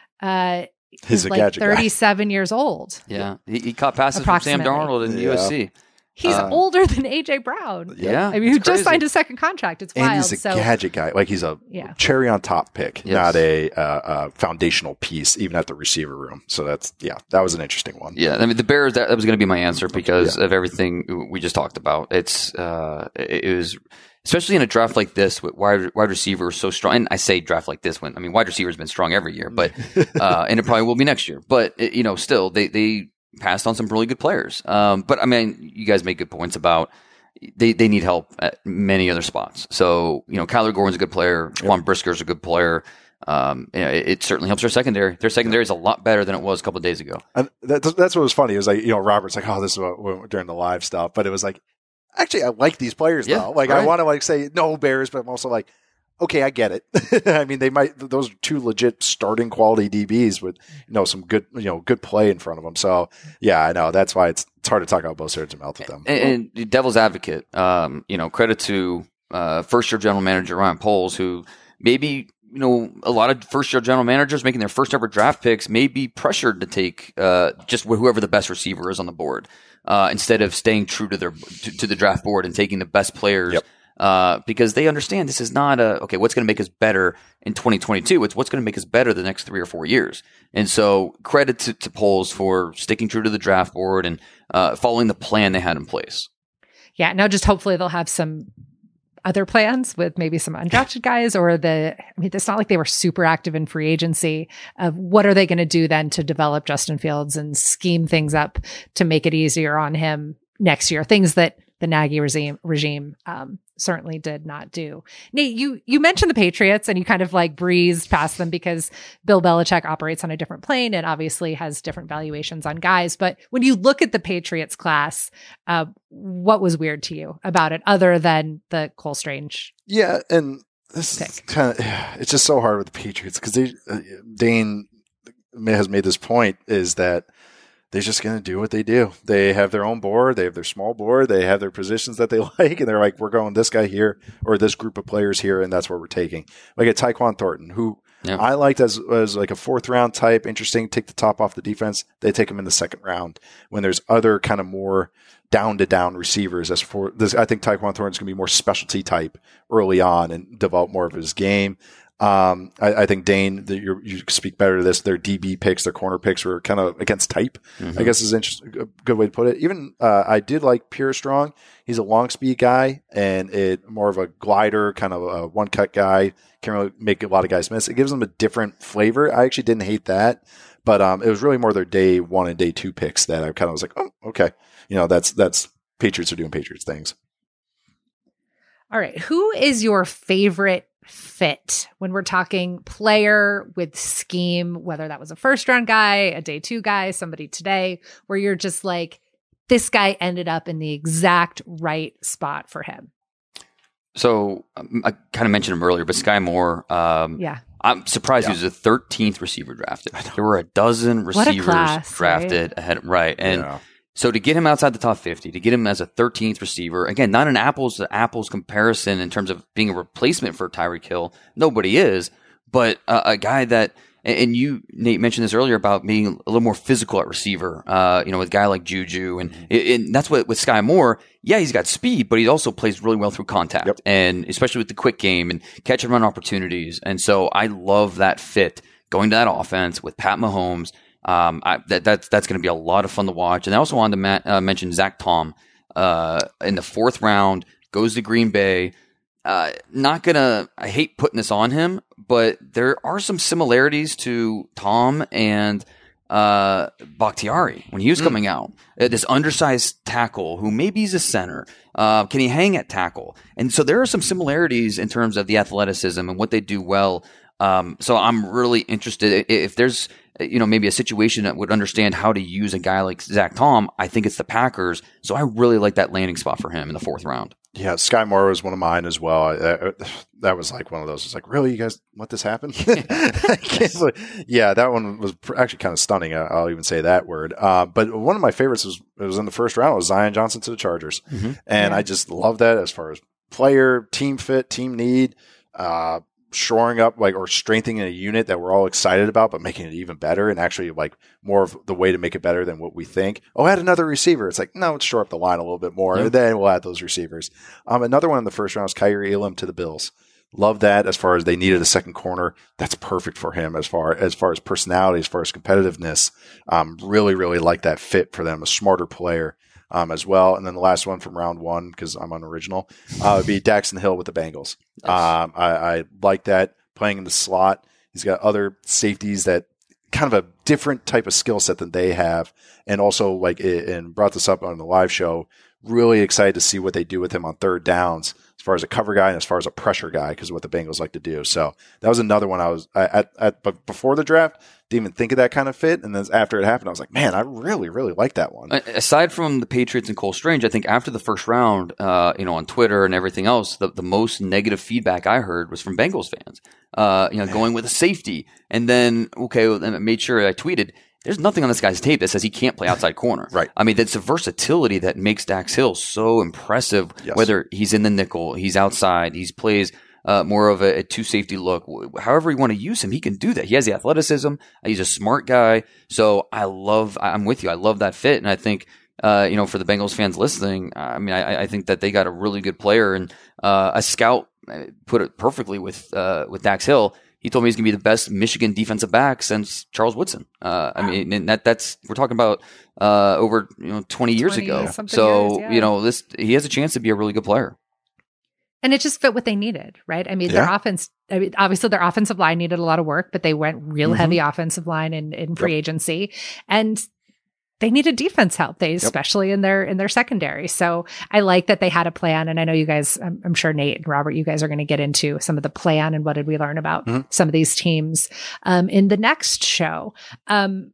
uh, is like thirty-seven guy. years old. Yeah. He, he caught passes from Sam Darnold in yeah. U S C. He's uh, older than A J Brown. Yeah. I mean, who just signed his second contract. It's and wild. he's a so, gadget guy. Like he's a yeah. cherry on top pick, yes. not a, uh, uh, foundational piece, even at the receiver room. So that's, yeah, that was an interesting one. Yeah. I mean, the Bears, that, that was going to be my answer because yeah. of everything we just talked about. It's, uh, it, it was, especially in a draft like this with wide, wide receiver so strong. And I say draft like this when, I mean, wide receiver has been strong every year, but, uh, and it probably will be next year, but it, you know, still they, they passed on some really good players. Um, but I mean, you guys make good points about, They they need help at many other spots. So, you know, Kyler Gordon's a good player. Jaquan yep. Brisker's a good player. Um, you know, it, it certainly helps their secondary. Their secondary is a lot better than it was a couple of days ago. And that's, that's what was funny. It was like, you know, Robert's like, oh, this is what, during the live stuff. But it was like, actually, I like these players yeah, now. Like, right. I want to like say no Bears, but I'm also like, okay, I get it. I mean, they might; those are two legit starting quality D Bs with you know some good you know good play in front of them. So yeah, I know that's why it's it's hard to talk out both sides of the mouth with them. And, and devil's advocate, um, you know, credit to uh, first year general manager Ryan Poles, who maybe you know a lot of first year general managers making their first ever draft picks may be pressured to take uh, just whoever the best receiver is on the board uh, instead of staying true to their to, to the draft board and taking the best players. Yep. Uh, because they understand this is not a, okay, what's going to make us better in twenty twenty-two? It's what's going to make us better the next three or four years. And so credit to, to Poles for sticking true to the draft board and uh, following the plan they had in place. Yeah. Now just hopefully they'll have some other plans with maybe some undrafted guys or the, I mean, it's not like they were super active in free agency of what are they going to do then to develop Justin Fields and scheme things up to make it easier on him next year. Things that the Nagy regime, regime um, certainly did not do. Nate, you you mentioned the Patriots and you kind of like breezed past them because Bill Belichick operates on a different plane and obviously has different valuations on guys. But when you look at the Patriots class, uh, what was weird to you about it other than the Cole Strange? Yeah, and this pick? is kind of it's just so hard with the Patriots because they uh, Dane has made this point is that they're just going to do what they do. They have their own board. They have their small board. They have their positions that they like. And they're like, we're going this guy here or this group of players here. And that's what we're taking. Like a Tyquan Thornton, who yeah. I liked as, as like a fourth round type, interesting, take the top off the defense. They take him in the second round when there's other kind of more down to down receivers. As for this, I think Tyquan Thornton's going to be more specialty type early on and develop more of his game. Um, I, I think Dane, the, you you speak better to this. Their D B picks, their corner picks were kind of against type. Mm-hmm. I guess is interesting, a good way to put it. Even uh, I did like Pierre Strong. He's a long speed guy and it more of a glider, kind of a one cut guy. Can really make a lot of guys miss. It gives them a different flavor. I actually didn't hate that, but um, it was really more their day one and day two picks that I kind of was like, oh, okay, you know, that's that's Patriots are doing Patriots things. All right, who is your favorite fit when we're talking player with scheme, whether that was a first round guy, a day two guy, somebody today, where you're just like, this guy ended up in the exact right spot for him? So um, I kind of mentioned him earlier, but Sky Moore, um, yeah, I'm surprised yeah. he was the thirteenth receiver drafted. There were a dozen receivers a class, drafted right? ahead, right? And yeah. so to get him outside the top fifty, to get him as a thirteenth receiver, again, not an apples to apples comparison in terms of being a replacement for Tyreek Hill. Nobody is, but uh, a guy that, and you, Nate, mentioned this earlier about being a little more physical at receiver, uh, you know, with a guy like Juju. And, and that's what with Sky Moore, yeah, he's got speed, but he also plays really well through contact, yep. and especially with the quick game and catch and run opportunities. And so I love that fit going to that offense with Pat Mahomes. Um, I, that, that's, that's going to be a lot of fun to watch. And I also wanted to ma- uh, mention Zach Tom, uh, in the fourth round, goes to Green Bay. Uh, not gonna, I hate putting this on him, but there are some similarities to Tom and, uh, Bakhtiari when he was Mm. coming out. Uh, this undersized tackle who maybe he's a center. Uh, can he hang at tackle? And so there are some similarities in terms of the athleticism and what they do well. Um, so I'm really interested if there's, you know, maybe a situation that would understand how to use a guy like Zach Tom. I think it's the Packers. So I really like that landing spot for him in the fourth round. Yeah, Sky Moore was one of mine as well. I, I, that was like one of those. It's like, really, you guys let this happen? I can't believe- yeah, that one was pr- actually kind of stunning. I- I'll even say that word. Uh, but one of my favorites was it was in the first round. Was Zion Johnson to the Chargers, Mm-hmm. and Yeah. I just love that as far as player, team fit, team need. Uh, shoring up like or strengthening a unit that we're all excited about, but making it even better and actually like more of the way to make it better than what we think. Oh, add another receiver. It's like, no, let's shore up the line a little bit more. Yep. And then we'll add those receivers. Um, another one in the first round is Kyrie Elam to the Bills. Love that as far as they needed a second corner. That's perfect for him as far as far as personality, as far as competitiveness. Um, really, really like that fit for them. A smarter player. Um, as well. And then the last one from round one, because I'm unoriginal, uh, would be Daxton Hill with the Bengals. Um, I, I like that playing in the slot. He's got other safeties that kind of a different type of skill set than they have. And also like, it, and brought this up on the live show, really excited to see what they do with him on third downs as far as a cover guy and as far as a pressure guy, because of what the Bengals like to do. So that was another one I was I, at, at, but before the draft, didn't even think of that kind of fit. And then after it happened, I was like, man, I really, really like that one. Aside from the Patriots and Cole Strange, I think after the first round, uh, you know, on Twitter and everything else, the, the most negative feedback I heard was from Bengals fans, uh, you know, going with a safety. And then, okay, well, then I made sure I tweeted, there's nothing on this guy's tape that says he can't play outside corner. Right. I mean, that's the versatility that makes Dax Hill so impressive, Yes. whether he's in the nickel, he's outside, he plays uh, more of a, a two safety look. However you want to use him, he can do that. He has the athleticism. He's a smart guy. So I love, I'm with you. I love that fit. And I think, uh, you know, for the Bengals fans listening, I mean, I, I think that they got a really good player, and uh, a scout put it perfectly with, uh, with Dax Hill. He told me he's going to be the best Michigan defensive back since Charles Woodson. Uh, I mean, and that that's we're talking about uh, over you know twenty years twenty ago. something So years, yeah. you know this he has a chance to be a really good player. And it just fit what they needed, right? I mean, Yeah. their offense, I mean, obviously their offensive line needed a lot of work, but they went real Mhm. heavy offensive line in, in free agency. And they needed defense help, they especially in their in their secondary. So I like that they had a plan. And I know you guys, I'm, I'm sure Nate and Robert, you guys are going to get into some of the plan and what did we learn about Mhm. some of these teams um, in the next show. Um,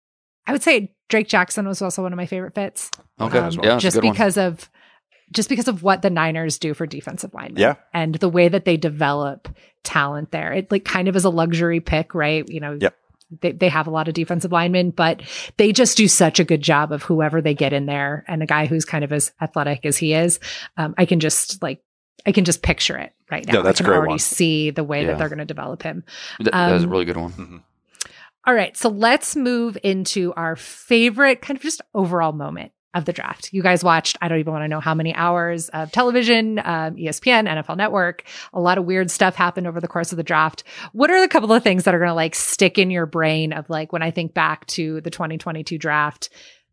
I would say Drake Jackson was also one of my favorite fits. Okay, Um, as well. Yeah, it's a just good one. because of just because of what the Niners do for defensive linemen. Yeah. And the way that they develop talent there. It like kind of is a luxury pick, right? You know, Yep. they, they have a lot of defensive linemen, but they just do such a good job of whoever they get in there. And a guy who's kind of as athletic as he is, um, I can just like, I can just picture it right now. Yeah, that's I a can great already one. see the way Yeah. that they're going to develop him. That, that was a Um, really good one. Mhm. All right. So let's move into our favorite kind of just overall moment of the draft. You guys watched, I don't even want to know how many hours of television, um, E S P N, N F L Network. A lot of weird stuff happened over the course of the draft. What are the couple of things that are going to like stick in your brain of like when I think back to the twenty twenty-two draft?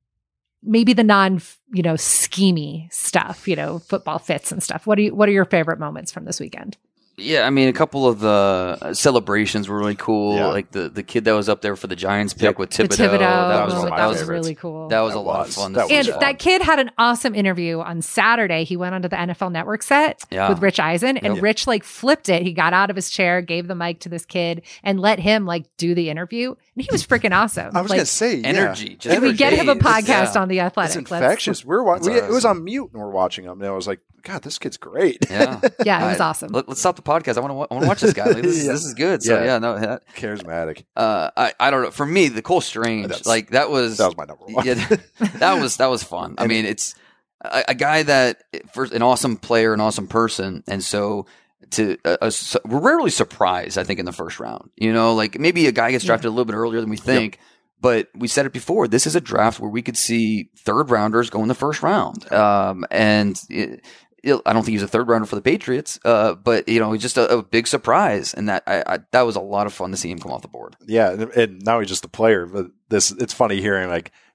Maybe the non, you know, schemy stuff, you know, football fits and stuff. What do you, what are your favorite moments from this weekend? Yeah, I mean, a couple of the celebrations were really cool. Yeah. Like the, the kid that was up there for the Giants pick Yep. with The Thibodeau. Thibodeau that was, moment, one of that my was favorites. really cool. that was That a lot was. of fun. That to see And was fun. that kid had an awesome interview on Saturday. He went onto the N F L Network set Yeah. with Rich Eisen, and Yep. Rich like flipped it. He got out of his chair, gave the mic to this kid, and let him like do the interview. And he was freaking awesome. I was like, going to say, yeah. Energy. Just can we for get him a days. podcast Yeah. on the Athletic? It's Let's- infectious. We're wa- That's we, it was awesome. on mute and we're watching them. And I was like, God, this kid's great. Yeah, Yeah, it was I- awesome. Let, us stop the podcast. I want to. I want to watch this guy. Like, this, Yeah. this is good. So Yeah. yeah, no, that, Charismatic. uh, I I don't know. For me, the Cole Strange, That's- like that was That was my number one. yeah, that was that was fun. I mean, it's a, a guy that first an awesome player, an awesome person, and so to uh, uh, su- we're rarely surprised. I think in the first round, you know, like maybe a guy gets drafted a little bit earlier than we think. But we said it before. This is a draft where we could see third rounders go in the first round, um, and it, it, I don't think he's a third rounder for the Patriots. Uh, but you know, he's just a, a big surprise, and that I, I, that was a lot of fun to see him come off the board. Yeah, and, and now he's just a player. But this, it's funny hearing like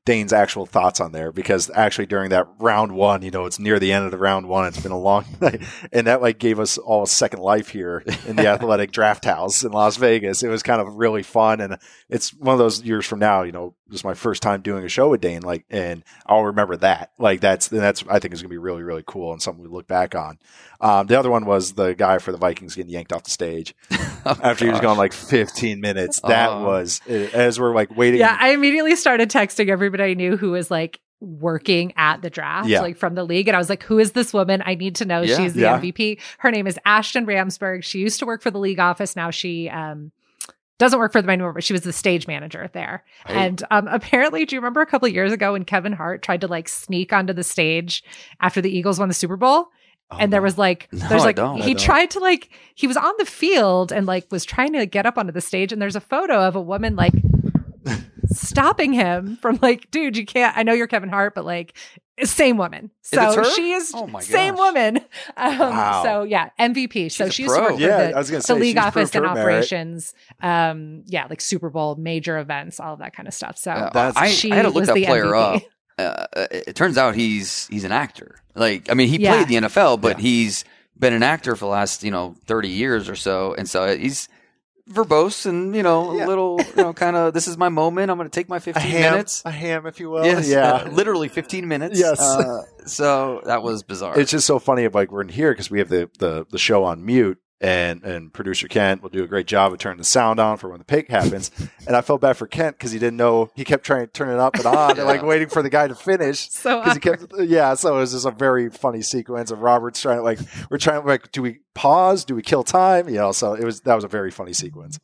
Dane's actual thoughts on there, because actually during that round one, you know, it's near the end of the round one. It's been a long night, and that like gave us all a second life here in the Athletic Draft House in Las Vegas. It was kind of really fun, and it's one of those years from now, you know, this is my first time doing a show with Dane, like, and I'll remember that. Like that's that's I think is going to be really really cool and something we look back on. Um, the other one was the guy for the Vikings getting yanked off the stage oh, after gosh. he was gone like fifteen minutes. That oh. was as we're like waiting. Yeah, I immediately started texting everybody I knew who was like working at the draft, yeah. like from the league. And I was like, who is this woman? I need to know. Yeah. She's the yeah. M V P. Her name is Ashton Ramsberg. She used to work for the league office. Now she um, doesn't work for them anymore, but she was the stage manager there. Right. And um, apparently, do you remember a couple of years ago when Kevin Hart tried to like sneak onto the stage after the Eagles won the Super Bowl? Oh, and there was like, no, there's like, I don't, he I don't. tried to like, he was on the field and like was trying to get up onto the stage. And there's a photo of a woman like stopping him from like, dude, you can't, I know you're Kevin Hart, but like, same woman. So she is oh my same gosh. woman. Um, Wow. So yeah, M V P. So She's a she used to pro. work for Yeah, the, I was gonna the say, league she's office proved and her merit. operations. Um, yeah, like Super Bowl, major events, all of that kind of stuff. So Uh, That's- I, she I had to look was that the player M V P. up. Uh, it turns out he's he's an actor. Like, I mean, he Yeah. played the N F L, but Yeah. he's been an actor for the last, you know, thirty years or so. And so he's verbose and, you know, Yeah. a little, you know, kind of, this is my moment. I'm going to take my a fifteen ham, minutes. a ham, if you will. Yes, yeah. uh, literally fifteen minutes. Yes. Uh, so that was bizarre. It's just so funny of like we're in here because we have the, the the show on mute, and and producer Kent will do a great job of turning the sound on for when the pick happens. And I felt bad for Kent because he didn't know, he kept trying to turn it up and on Yeah. and like waiting for the guy to finish. So Because he kept, yeah. So it was just a very funny sequence of Robert's trying to like, we're trying to like, do we pause? Do we kill time? You know, so it was, that was a very funny sequence.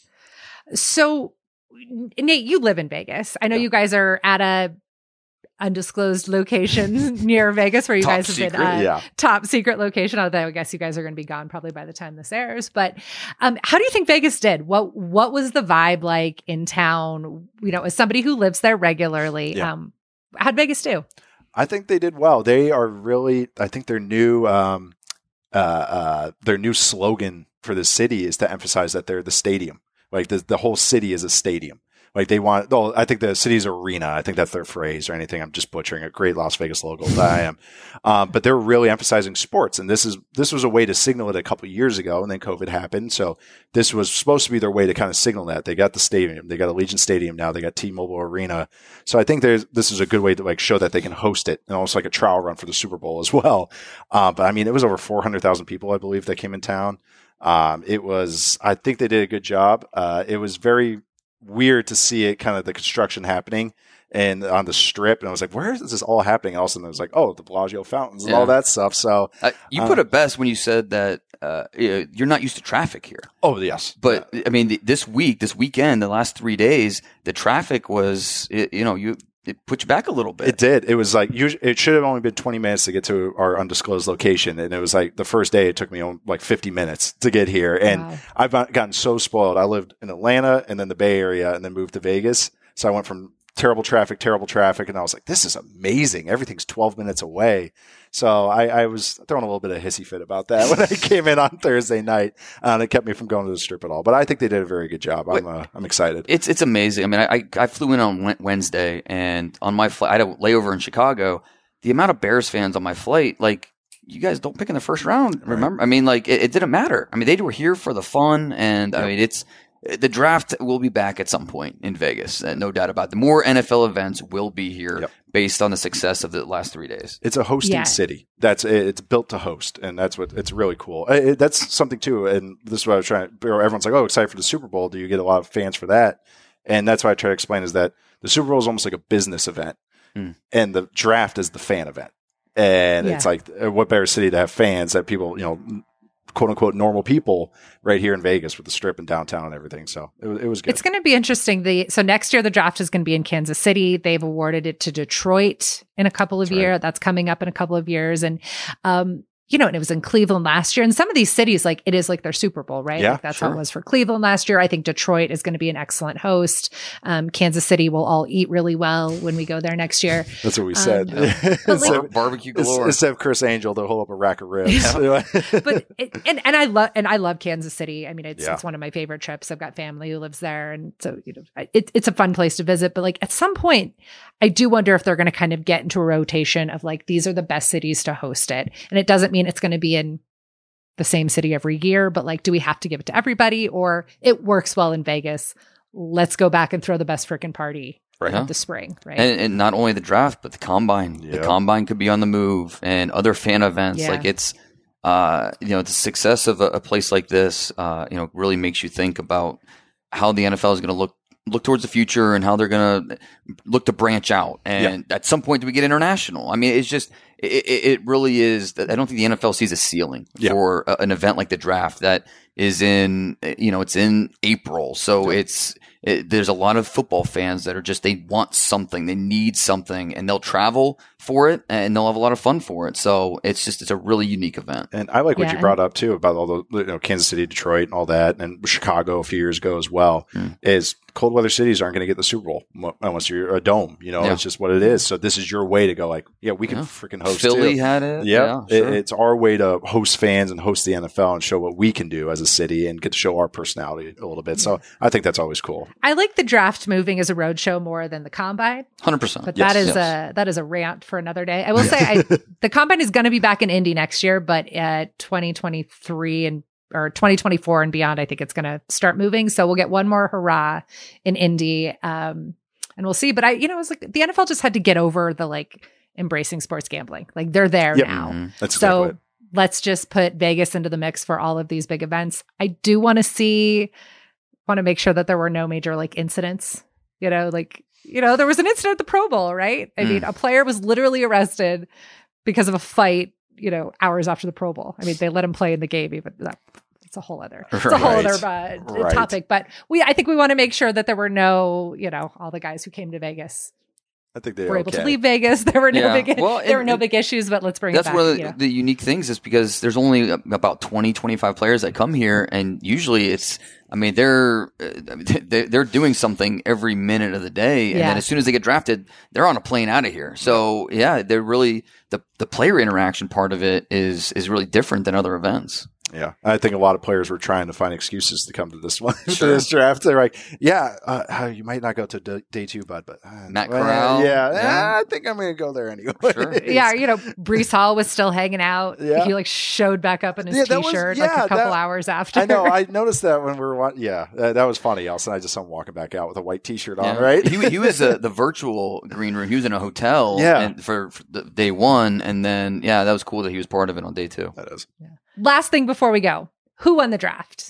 So Nate, you live in Vegas. I know Yeah. you guys are at a undisclosed location near Vegas where you Top guys have secret. been uh, Yeah. top secret location. Although I guess you guys are going to be gone probably by the time this airs. But um, how do you think Vegas did? What what was the vibe like in town? You know, as somebody who lives there regularly, Yeah. um, how'd Vegas do? I think they did well. They are really, I think their new, um, uh, uh, their new slogan for the city is to emphasize that they're the stadium. Like the, the whole city is a stadium. Like they want, oh, I think the city's arena. I think that's their phrase or anything. I'm just butchering a great Las Vegas logo. But I am. Um, but they're really emphasizing sports. And this is, this was a way to signal it a couple of years ago. And then COVID happened. So this was supposed to be their way to kind of signal that. They got the stadium. They got Allegiant Stadium now. They got T-Mobile Arena. So I think there's, this is a good way to like show that they can host it and almost like a trial run for the Super Bowl as well. Uh, but I mean, it was over four hundred thousand people, I believe, that came in town. Um, it was, I think they did a good job. Uh, it was very weird to see it kind of the construction happening and on the strip. And I was like, where is this all happening? And all of a sudden it was like, oh, the Bellagio fountains and Yeah. all that stuff. So uh, you uh, put it best when you said that uh, you're not used to traffic here. oh yes. But I mean, th- this week, this weekend, the last three days, the traffic was, it, you know, you it put you back a little bit. It did. It was like, usually, it should have only been twenty minutes to get to our undisclosed location. And it was like the first day, it took me like fifty minutes to get here. And Wow. I've gotten so spoiled. I lived in Atlanta and then the Bay Area and then moved to Vegas. So I went from terrible traffic, terrible traffic. And I was like, this is amazing. Everything's twelve minutes away. So I, I was throwing a little bit of a hissy fit about that when I came in on Thursday night. Uh, and it kept me from going to the strip at all. But I think they did a very good job. I'm, uh, I'm excited. It's it's amazing. I mean, I I flew in on Wed- Wednesday, and on my flight, I had a layover in Chicago. The amount of Bears fans on my flight, like, you guys don't pick in the first round. Remember? I mean, like, it, it didn't matter. I mean, they were here for the fun, and I mean, it's the draft will be back at some point in Vegas, uh, no doubt about it. The more N F L events will be here Yep. based on the success of the last three days. It's a hosting Yeah. city. That's it's built to host, and that's what it's really cool. It, it- that's something too, and this is what I was trying. Everyone's like, "Oh, excited for the Super Bowl." Do you get a lot of fans for that? And that's what I try to explain is that the Super Bowl is almost like a business event, Mm. and the draft is the fan event. And Yeah. it's like, uh, what better city to have fans that people, you know, quote unquote normal people right here in Vegas with the strip and downtown and everything. So it was, it was good. It's going to be interesting. The so next year the draft is going to be in Kansas City. They've awarded it to Detroit in a couple of That's right. years. That's coming up in a couple of years. And um, you know, and it was in Cleveland last year. And some of these cities, like it is like their Super Bowl, right? Yeah, like that's sure. how it was for Cleveland last year. I think Detroit is going to be an excellent host. Um, Kansas City will all eat really well when we go there next year. That's what we Um, said. but like- Bar- barbecue galore. Instead of Chris Angel, they'll hold up a rack of ribs. but it, and and I love and I love Kansas City. I mean, it's Yeah. it's one of my favorite trips. I've got family who lives there, and so you know, I- it, it's a fun place to visit. But like at some point, I do wonder if they're going to kind of get into a rotation of like these are the best cities to host it, and it doesn't mean it's going to be in the same city every year. But like, do we have to give it to everybody, or it works well in Vegas? Let's go back and throw the best freaking party. Right. in the spring, right? And, and not only the draft, but the combine. Yep. The combine could be on the move, and other fan events. Yeah. Like it's, uh, you know, the success of a, a place like this, uh, you know, really makes you think about how the N F L is going to look look towards the future and how they're going to look to branch out. And at some point, do we get international? I mean, it's just it, it, it really is. I don't think the N F L sees a ceiling Yeah. for a, an event like the draft that is in, you know, it's in April, so Yeah. it's. It, there's a lot of football fans that are just, they want something, they need something, and they'll travel for it and they'll have a lot of fun for it. So it's just, it's a really unique event. And I like what Yeah, you and- brought up too about all the, you know, Kansas City, Detroit, and all that, and Chicago a few years ago as well. Mm. Is cold weather cities aren't going to get the Super Bowl mo- unless you're a dome. You know, Yeah. it's just what it is. So this is your way to go. Like, yeah, we can Yeah. freaking host. Philly too. had it. Yeah, Yeah, sure. it, it's our way to host fans and host the N F L and show what we can do as a city and get to show our personality a little bit. So I think that's always cool. I like the draft moving as a road show more than the combine. one hundred percent. But Yes, that is yes. a that is a rant for another day. I will say I, the combine is going to be back in Indy next year, but at twenty twenty-three and or twenty twenty-four and beyond, I think it's going to start moving. So we'll get one more hurrah in Indy, um, and we'll see. But I, you know, it's like the N F L just had to get over the like embracing sports gambling. Like they're there Yep. now. Mhm. That's So exactly it. let's just put Vegas into the mix for all of these big events. I do want to see, want to make sure that there were no major like incidents. You know, like, you know, there was an incident at the Pro Bowl, right? I Mm. mean, a player was literally arrested because of a fight, you know, hours after the Pro Bowl. I mean, they let him play in the game, even that. It's a whole other, it's a whole Right. other uh, Right. topic. But we, I think we want to make sure that there were no, you know, all the guys who came to Vegas I think they were able okay. to leave Vegas. There were no Yeah. big, Well, there were and- no big issues. But let's bring That's it back. one of the, you know. the unique things is because there's only about twenty, twenty-five players that come here, and usually it's, I mean, they're uh, they're they're doing something every minute of the day, and Yeah. then as soon as they get drafted, they're on a plane out of here. So yeah, they're really the the player interaction part of it is is really different than other events. Yeah, I think a lot of players were trying to find excuses to come to this one, to Sure. this draft. They're like, "Yeah, uh, you might not go to d- day two, bud, but uh, Matt well, Corral, yeah, yeah. I think I'm going to go there anyway." Sure. Yeah, you know, Brees Hall was still hanging out. Yeah. He like showed back up in his Yeah, that was- t-shirt like yeah, a couple that- hours after. I know. I noticed that when we were watching. Yeah, uh, that was funny. Also, I just saw him walking back out with a white T-shirt on. Yeah. Right? he he was uh, the virtual green room. He was in a hotel, Yeah. and for, for the day one, and then yeah, that was cool that he was part of it on day two. That is. Last thing before we go, who won the draft?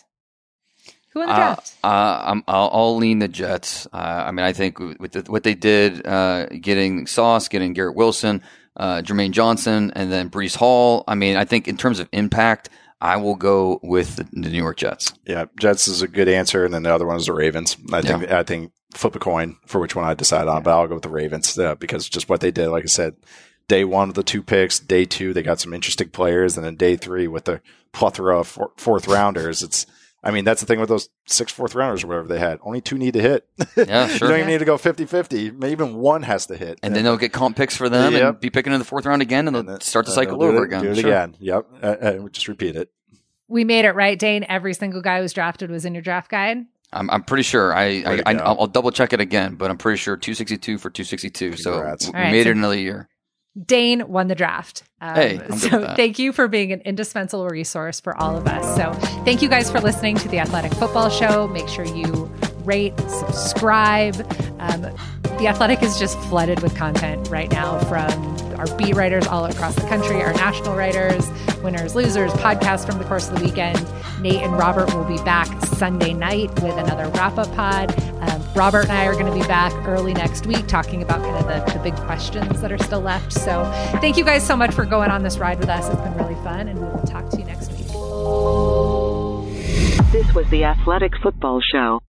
Who won the Uh, draft? uh, I'm, I'll, I'll lean the Jets. Uh, I mean, I think with the, what they did, uh, getting Sauce, getting Garrett Wilson, uh, Jermaine Johnson, and then Brees Hall. I mean, I think in terms of impact, I will go with the, the New York Jets. Yeah, Jets is a good answer, and then the other one is the Ravens. I think. Yeah. I think flip a coin for which one I decide on, but I'll go with the Ravens uh, because just what they did. Like I said, day one with the two picks, day two they got some interesting players, and then day three with the plethora of four, fourth rounders. It's, I mean, that's the thing with those six fourth rounders or whatever they had. Only two need to hit. Yeah, You sure. don't even need to go fifty-fifty. Even one has to hit. And then they'll get comp picks for them Yep. and be picking in the fourth round again, and they'll And then- start the uh, cycle they'll do over it- again. Do it Sure. again. Yep. Uh, uh, just repeat it. We made it right, Dane. Every single guy who was drafted was in your draft guide. I'm, I'm pretty sure. I, Way I, to I go. I'll double check it again, but I'm pretty sure two sixty-two for two sixty-two. So Congrats. we All right, made so- it another year. Dane won the draft. Um, Hey, I'm good so with that. thank you for being an indispensable resource for all of us. So thank you guys for listening to the Athletic Football Show. Make sure you rate, subscribe. Um, the Athletic is just flooded with content right now from our beat writers all across the country, our national writers, winners, losers, podcasts from the course of the weekend. Nate and Robert will be back Sunday night with another wrap-up pod. Um, Robert and I are going to be back early next week talking about kind of the, the big questions that are still left. So thank you guys so much for going on this ride with us. It's been really fun, and we will talk to you next week. This was the Athletic Football Show.